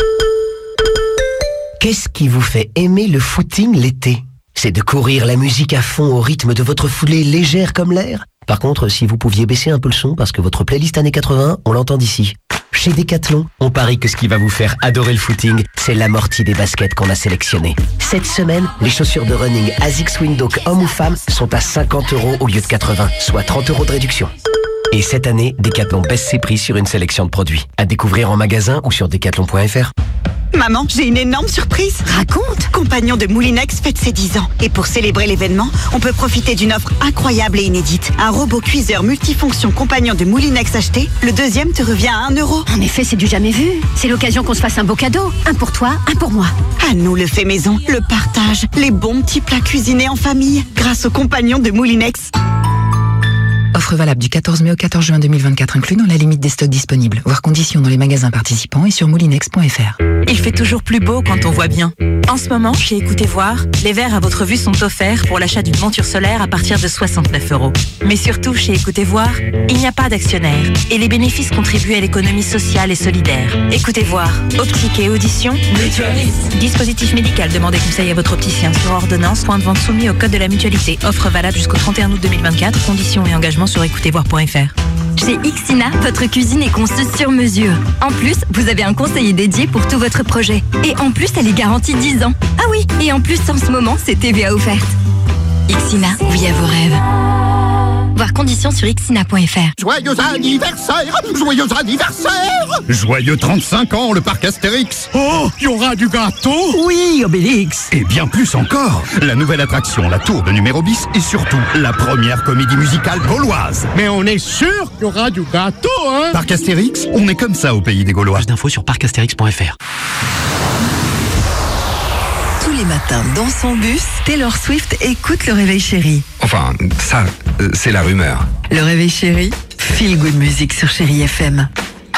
Qu'est-ce qui vous fait aimer le footing l'été? C'est de courir la musique à fond au rythme de votre foulée légère comme l'air? Par contre, si vous pouviez baisser un peu le son parce que votre playlist années quatre-vingts, on l'entend d'ici. Chez Decathlon, on parie que ce qui va vous faire adorer le footing, c'est l'amorti des baskets qu'on a sélectionnées. Cette semaine, les chaussures de running ASICS Windhoek hommes ou femmes sont à cinquante euros au lieu de quatre-vingts, soit trente euros de réduction. Et cette année, Decathlon baisse ses prix sur une sélection de produits. À découvrir en magasin ou sur decathlon point f r. Maman, j'ai une énorme surprise. Raconte. Compagnon de Moulinex fête ses dix ans. Et pour célébrer l'événement, on peut profiter d'une offre incroyable et inédite. Un robot cuiseur multifonction Compagnon de Moulinex acheté, le deuxième te revient à un euro. En effet, c'est du jamais vu. C'est l'occasion qu'on se fasse un beau cadeau. Un pour toi, un pour moi. À nous le fait maison, le partage, les bons petits plats cuisinés en famille, grâce au Compagnon de Moulinex. Offre valable du quatorze mai au quatorze juin deux mille vingt-quatre, inclus dans la limite des stocks disponibles. Voir conditions dans les magasins participants et sur moulinex point f r. Il fait toujours plus beau quand on voit bien. En ce moment, chez Écoutez Voir, les verres à votre vue sont offerts pour l'achat d'une monture solaire à partir de soixante-neuf euros. Mais surtout, chez Écoutez Voir, il n'y a pas d'actionnaire et les bénéfices contribuent à l'économie sociale et solidaire. Écoutez Voir, optique et audition, mutualiste. Dispositif médical, demandez conseil à votre opticien sur ordonnance, point de vente soumis au code de la mutualité. Offre valable jusqu'au trente et un août deux mille vingt-quatre, conditions et engagements sur écoutez voir point f r. Chez Ixina, votre cuisine est conçue sur mesure. En plus, vous avez un conseiller dédié pour tout votre projet. Et en plus, elle est garantie dix ans. Ah oui, et en plus, en ce moment, c'est T V A offerte. Ixina, oui à vos rêves. Voir conditions sur ixina point f r. Joyeux anniversaire! Joyeux anniversaire! Joyeux trente-cinq ans, le parc Astérix! Oh, il y aura du gâteau! Oui, Obélix! Et bien plus encore! La nouvelle attraction, la tour de numéro bis, et surtout, la première comédie musicale gauloise! Mais on est sûr qu'il y aura du gâteau, hein? Parc Astérix, on est comme ça au pays des Gaulois. Plus d'infos sur parc astérix point f r. Tous les matins, dans son bus, Taylor Swift écoute le Réveil Chéri. Enfin, ça, euh, c'est la rumeur. Le Réveil Chéri, feel good music sur Chéri F M.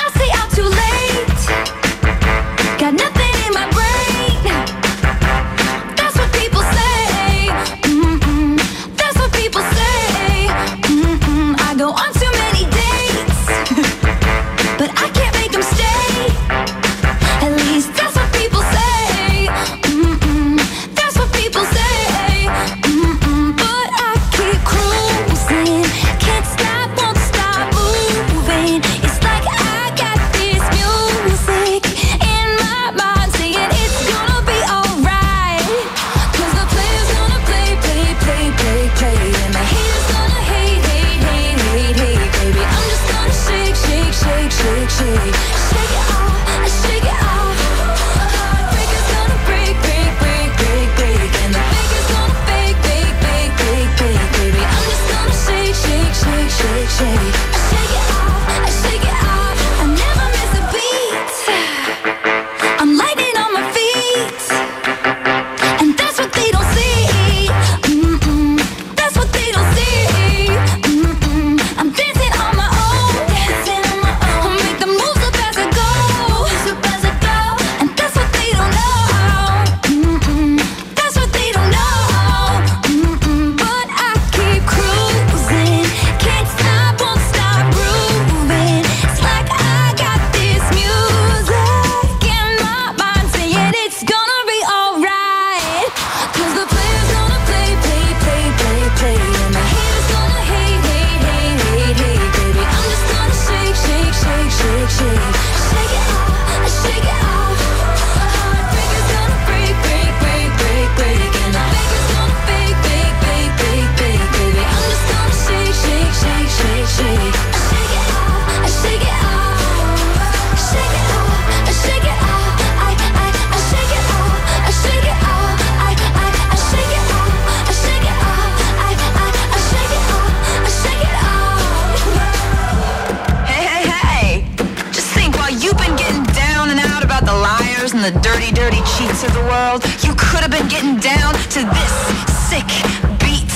the dirty, dirty cheats of the world, you could have been getting down to this sick beat.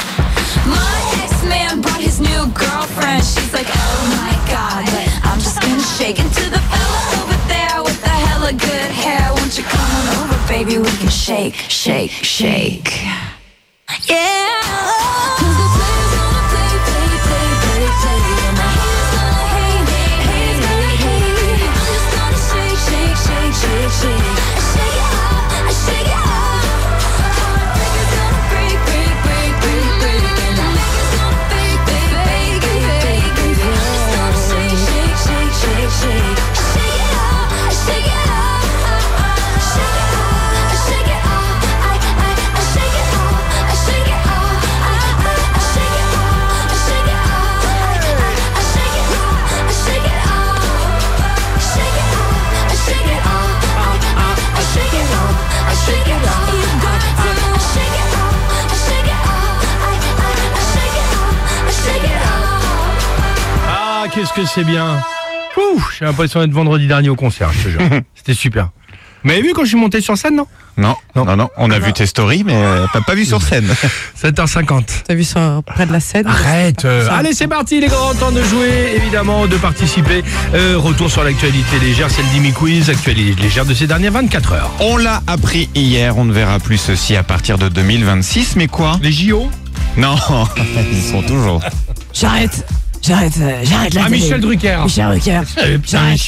My ex-man brought his new girlfriend. She's like, oh my god, but I'm just gonna shake it to the fella over there with the hella good hair. Won't you come on over, baby? We can shake, shake, shake. Yeah. Qu'est-ce que c'est bien. Ouh, j'ai l'impression d'être vendredi dernier au concert, je te jure. C'était super. Vous m'avez vu quand je suis monté sur scène, non? Non, non, non, non. On a vu tes stories, mais euh, pas, pas vu sur scène. sept heures cinquante. T'as vu ça près de la scène? Arrête euh, Allez, c'est parti, les grands, temps de jouer, évidemment, de participer. Euh, retour sur l'actualité légère, c'est le Dimi Quiz, actualité légère de ces dernières vingt-quatre heures. On l'a appris hier, on ne verra plus ceci à partir de deux mille vingt-six, mais quoi? Les J O? Non, ils sont toujours. J'arrête J'arrête, euh, j'arrête la Ah, télé. Michel Drucker. Michel Drucker. C'est un chien.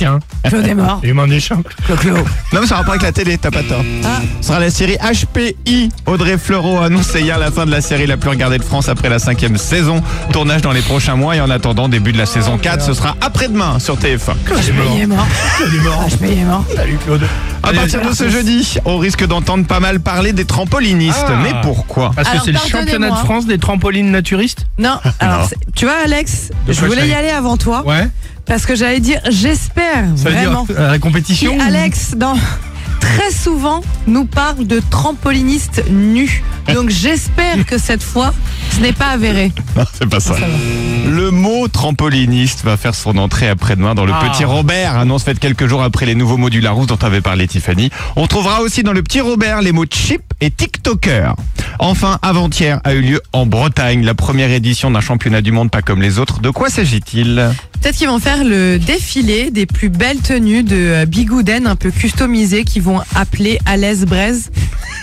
Claude est mort. Humain des champs. Clo-clo. Non, mais ça a rapport avec la télé, t'as pas tort. Ah. Ce sera la série H P I. Audrey Fleurot a annoncé hier la fin de la série la plus regardée de France après la cinquième saison. Tournage dans les prochains mois et en attendant début de la saison quatre, ce sera après-demain sur T F un. Claude est H P I est mort. mort. Claude est mort. H P I est mort. Salut Claude. À Allez, partir de ce jeudi, on risque d'entendre pas mal parler des trampolinistes. Ah. Mais pourquoi? Parce que Alors, c'est le pardonnez-moi. championnat de France des trampolines naturistes. Non, alors, c'est- tu vois, Alex, De je quoi voulais je y fais aller avant toi. Ouais. Parce que j'allais dire, j'espère Ça veut vraiment dire euh, la compétition. qui, ou- Alex, dans, très souvent, nous parle de trampolinistes nus. Donc j'espère que cette fois, ce n'est pas avéré. Non, c'est pas ça. Le mot trampoliniste va faire son entrée après-demain dans le Ah. Petit Robert, annonce faite quelques jours après les nouveaux mots du Larousse dont avait parlé Tiffany. On trouvera aussi dans le Petit Robert les mots chip et TikToker. Enfin, avant-hier a eu lieu en Bretagne la première édition d'un championnat du monde pas comme les autres. De quoi s'agit-il? Peut-être qu'ils vont faire le défilé des plus belles tenues de euh, Bigouden un peu customisées qui vont appeler à l'aise braise.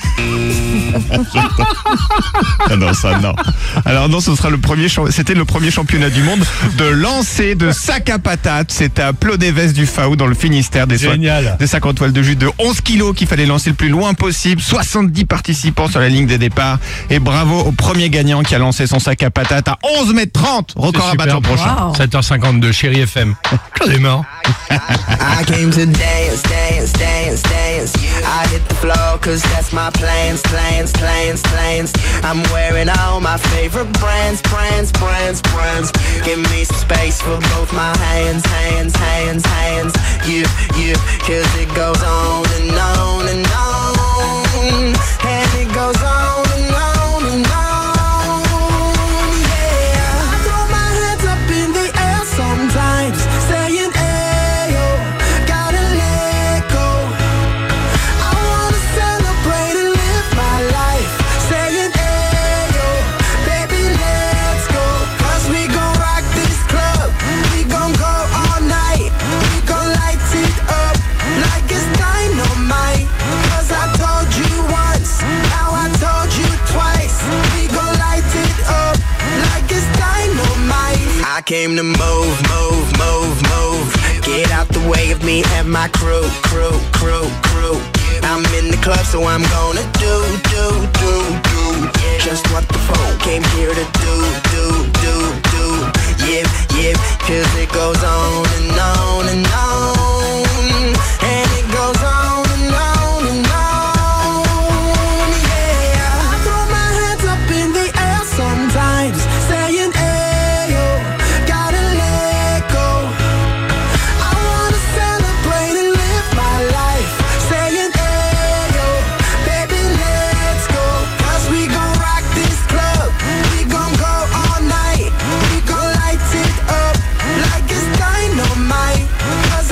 Ah non, ça non. Alors non, ce sera le premier. champ- C'était le premier championnat du monde de lancer de sac à patates. C'était à Plodévès du Faou dans le Finistère. Des, so- Génial. des sacs en toile de jus de onze kilos qu'il fallait lancer le plus loin possible. soixante-dix participants sur la ligne des départs. Et bravo au premier gagnant qui a lancé son sac à patates à onze mètres trente. Record à battre l'an prochain. Wow. sept heures cinquante-deux, Chérie F M. Claude est mort. I came to dance, dance, dance, dance. I hit the floor cause that's my plans, plans, plans, plans. I'm wearing all my favorite brands, brands, brands, brands. Give me some space for both my hands, hands, hands, hands. You, you, cause it goes on and on and on. And it goes on and on and on. Yeah, I throw my hands up in the air sometimes, saying, ayo, gotta let go. I wanna celebrate and live my life, saying, ayo, baby, let's go. Cause we gon' rock this club, we gon' go all night, we gon' light it up like it's dynamite. Cause I told you once, now I told you twice, we gon' light it up like it's dynamite. I came to move, move, move, move. Get out the way of me and my crew, crew, crew, crew. I'm in the club, so I'm gonna do, do, do, do just what the phone came here to do, do, do, do. Yeah, yeah, cause it goes on and on and on. And it goes on and on and on. Yeah, I throw my hands up in the air sometimes, saying, ayo, gotta let go. I wanna celebrate and live my life, saying, ayo, baby, let's go. Cause we gon' rock this club, we gon' go all night, we gon' light it up like it's dynamite. Cause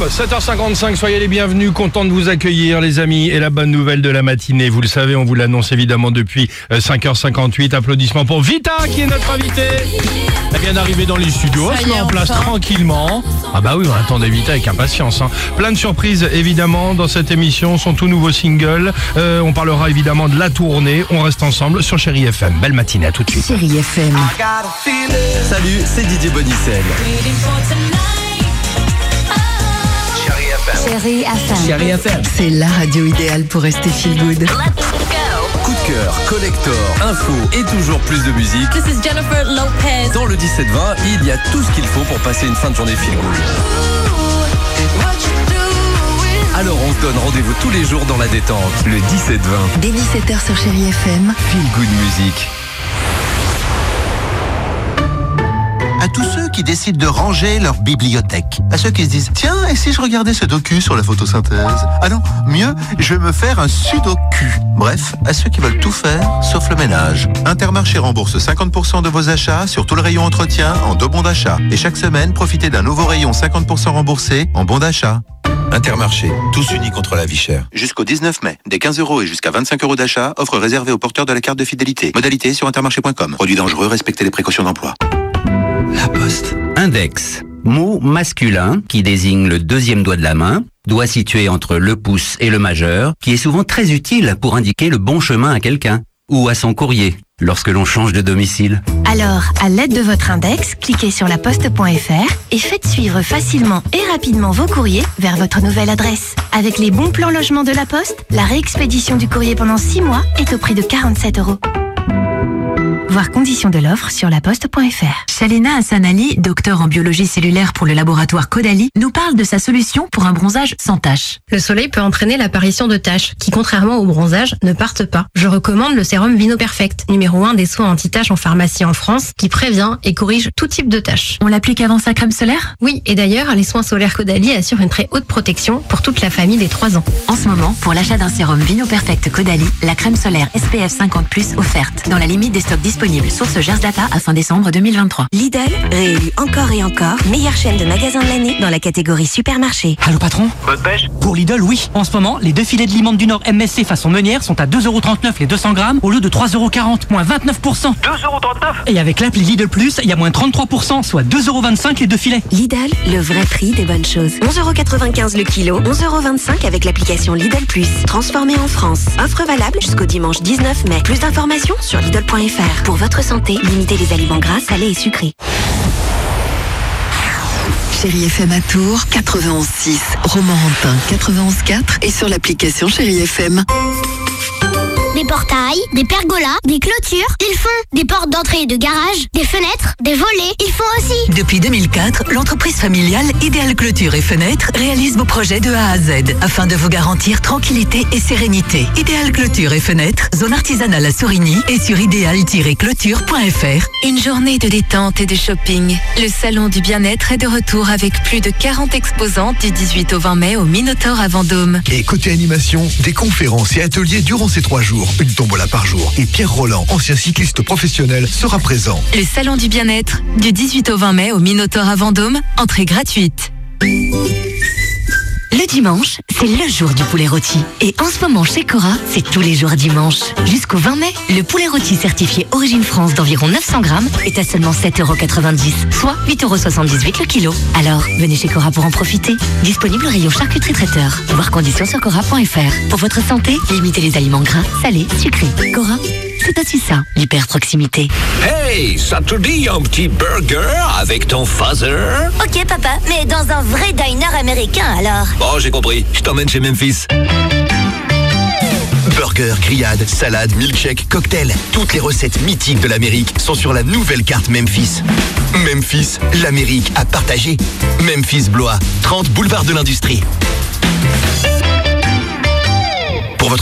sept heures cinquante-cinq, soyez les bienvenus, content de vous accueillir les amis, et la bonne nouvelle de la matinée, vous le savez, on vous l'annonce évidemment depuis cinq heures cinquante-huit, applaudissements pour Vita qui est notre invitée. Elle vient d'arriver dans les studios, elle se met en place tranquillement. Ah bah oui, on attendait Vita avec impatience. Hein. Plein de surprises évidemment dans cette émission, son tout nouveau single, euh, on parlera évidemment de la tournée, on reste ensemble sur Chérie F M. Belle matinée, à tout de suite. Chérie F M. Salut, c'est Didier Bonicel. Chérie F M. Chérie F M. C'est la radio idéale pour rester feel good. Coup de cœur, collector, info et toujours plus de musique. This is Jennifer Lopez. Dans le dix-sept vingt, il y a tout ce qu'il faut pour passer une fin de journée feel good. Alors on se donne rendez-vous tous les jours dans la détente, le dix-sept vingt. Dès dix-sept heures sur Chérie F M. Feel good music. À tous ceux qui décident de ranger leur bibliothèque. À ceux qui se disent, tiens, et si je regardais ce docu sur la photosynthèse? Ah non, mieux, je vais me faire un sudoku. Bref, à ceux qui veulent tout faire, sauf le ménage. Intermarché rembourse cinquante pour cent de vos achats sur tout le rayon entretien en deux bons d'achat. Et chaque semaine, profitez d'un nouveau rayon cinquante pour cent remboursé en bons d'achat. Intermarché, tous unis contre la vie chère. Jusqu'au dix-neuf mai, des quinze euros et jusqu'à vingt-cinq euros d'achat, offre réservée aux porteurs de la carte de fidélité. Modalité sur intermarché point com. Produit dangereux, respectez les précautions d'emploi. La Poste. Index, mot masculin qui désigne le deuxième doigt de la main, doigt situé entre le pouce et le majeur, qui est souvent très utile pour indiquer le bon chemin à quelqu'un ou à son courrier lorsque l'on change de domicile. Alors, à l'aide de votre index, cliquez sur laposte point f r et faites suivre facilement et rapidement vos courriers vers votre nouvelle adresse. Avec les bons plans logement de la Poste, la réexpédition du courrier pendant six mois est au prix de quarante-sept euros. Voir conditions de l'offre sur laposte point f r. Shalina Hassanali, docteur en biologie cellulaire pour le laboratoire Caudalie, nous parle de sa solution pour un bronzage sans taches. Le soleil peut entraîner l'apparition de taches qui, contrairement au bronzage, ne partent pas. Je recommande le sérum Vino Perfect, numéro un des soins anti-taches en pharmacie en France, qui prévient et corrige tout type de taches. On l'applique avant sa crème solaire? Oui, et d'ailleurs, les soins solaires Caudalie assurent une très haute protection pour toute la famille des trois ans. En ce moment, pour l'achat d'un sérum Vino Perfect Caudalie, la crème solaire S P F cinquante plus offerte, dans la limite des stocks disponibles. Source Gers Data à fin décembre deux mille vingt-trois. Lidl, réélu encore et encore, meilleure chaîne de magasins de l'année dans la catégorie supermarché. Allô patron? Bonne pêche? Pour Lidl, oui. En ce moment, les deux filets de limande du Nord M S C façon meunière sont à deux euros trente-neuf les deux cents grammes au lieu de trois euros quarante, moins vingt-neuf pour cent. deux euros trente-neuf? Et avec l'appli Lidl Plus, il y a moins trente-trois pour cent, soit deux euros vingt-cinq les deux filets. Lidl, le vrai prix des bonnes choses. onze euros quatre-vingt-quinze le kilo, onze euros vingt-cinq avec l'application Lidl Plus. Transformé en France. Offre valable jusqu'au dimanche dix-neuf mai. Plus d'informations sur lidl point f r. Pour votre santé, limitez les aliments gras, salés et sucrés. Chérie F M à Tours, quatre-vingt-onze six, Romorantin, quatre-vingt-onze quatre et sur l'application Chérie F M. Des portails, des pergolas, des clôtures, ils font des portes d'entrée et de garage, des fenêtres, des volets, ils font aussi. Depuis deux mille quatre, l'entreprise familiale Idéal Clôture et Fenêtres réalise vos projets de A à Z afin de vous garantir tranquillité et sérénité. Idéal Clôture et Fenêtres, zone artisanale à Sourigny et sur idéal tiret clôture point f r. Une journée de détente et de shopping. Le salon du bien-être est de retour avec plus de quarante exposants du dix-huit au vingt mai au Minotaur à Vendôme. Et côté animation, des conférences et ateliers durant ces trois jours. Une tombola par jour. Et Pierre Roland, ancien cycliste professionnel, sera présent. Le salon du bien-être, du dix-huit au vingt mai au Minotaur à Vendôme, entrée gratuite. Le dimanche, c'est le jour du poulet rôti. Et en ce moment, chez Cora, c'est tous les jours dimanche. Jusqu'au vingt mai, le poulet rôti certifié Origine France d'environ neuf cents grammes est à seulement sept euros quatre-vingt-dix, soit huit euros soixante-dix-huit le kilo. Alors, venez chez Cora pour en profiter. Disponible au rayon charcuterie traiteur. Voir conditions sur cora point f r. Pour votre santé, limitez les aliments gras, salés, sucrés. Cora, c'est aussi ça, l'hyper proximité. Hey, ça te dit un petit burger avec ton father? Ok papa, mais dans un vrai diner américain alors. Bon, j'ai compris, je t'emmène chez Memphis. Burger, grillade, salade, milkshake, cocktail. Toutes les recettes mythiques de l'Amérique sont sur la nouvelle carte Memphis. Memphis, l'Amérique à partager. Memphis Blois, trente boulevard de l'Industrie.